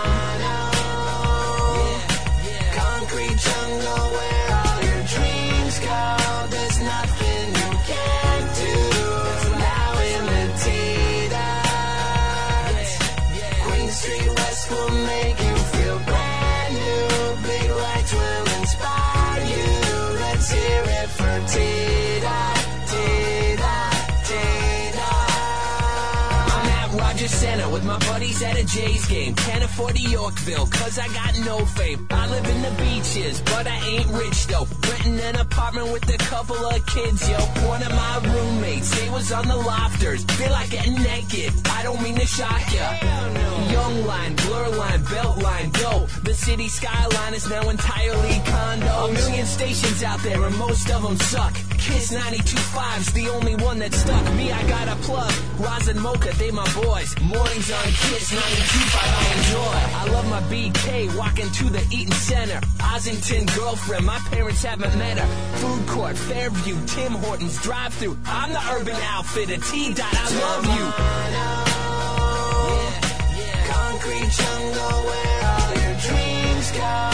Yeah, yeah. Concrete jungle where all your dreams go, there's nothing you can't do. Now imitate us. Queen Street West will make you feel brand new. Big lights will inspire you. Let's hear it for Tita, Tita, Tita. I'm at Rogers Center with my buddies at a Jays game. Can't afford to Yorkville, cause I got no fame. I live in the beaches, but I ain't rich though. Renting an apartment with a couple of kids, yo. One of my roommates, they was on the lofters. Feel like getting naked, I don't mean to shock ya. Young line, blur line, belt line, go. The city skyline is now entirely condos. A million stations out there and most of them suck. Kiss ninety-two point five's the only one that stuck. Me, I got a plug. Roz and Mocha, they my boys. Mornings on Kiss ninety-two point five I enjoy. I love my B K, walking to the Eaton Center. Ossington girlfriend, my parents haven't met her. Food court, Fairview, Tim Hortons, drive-thru. I'm the Urban Outfitter, T-Dot, I love you. Yeah, yeah. Concrete jungle where all your dreams go.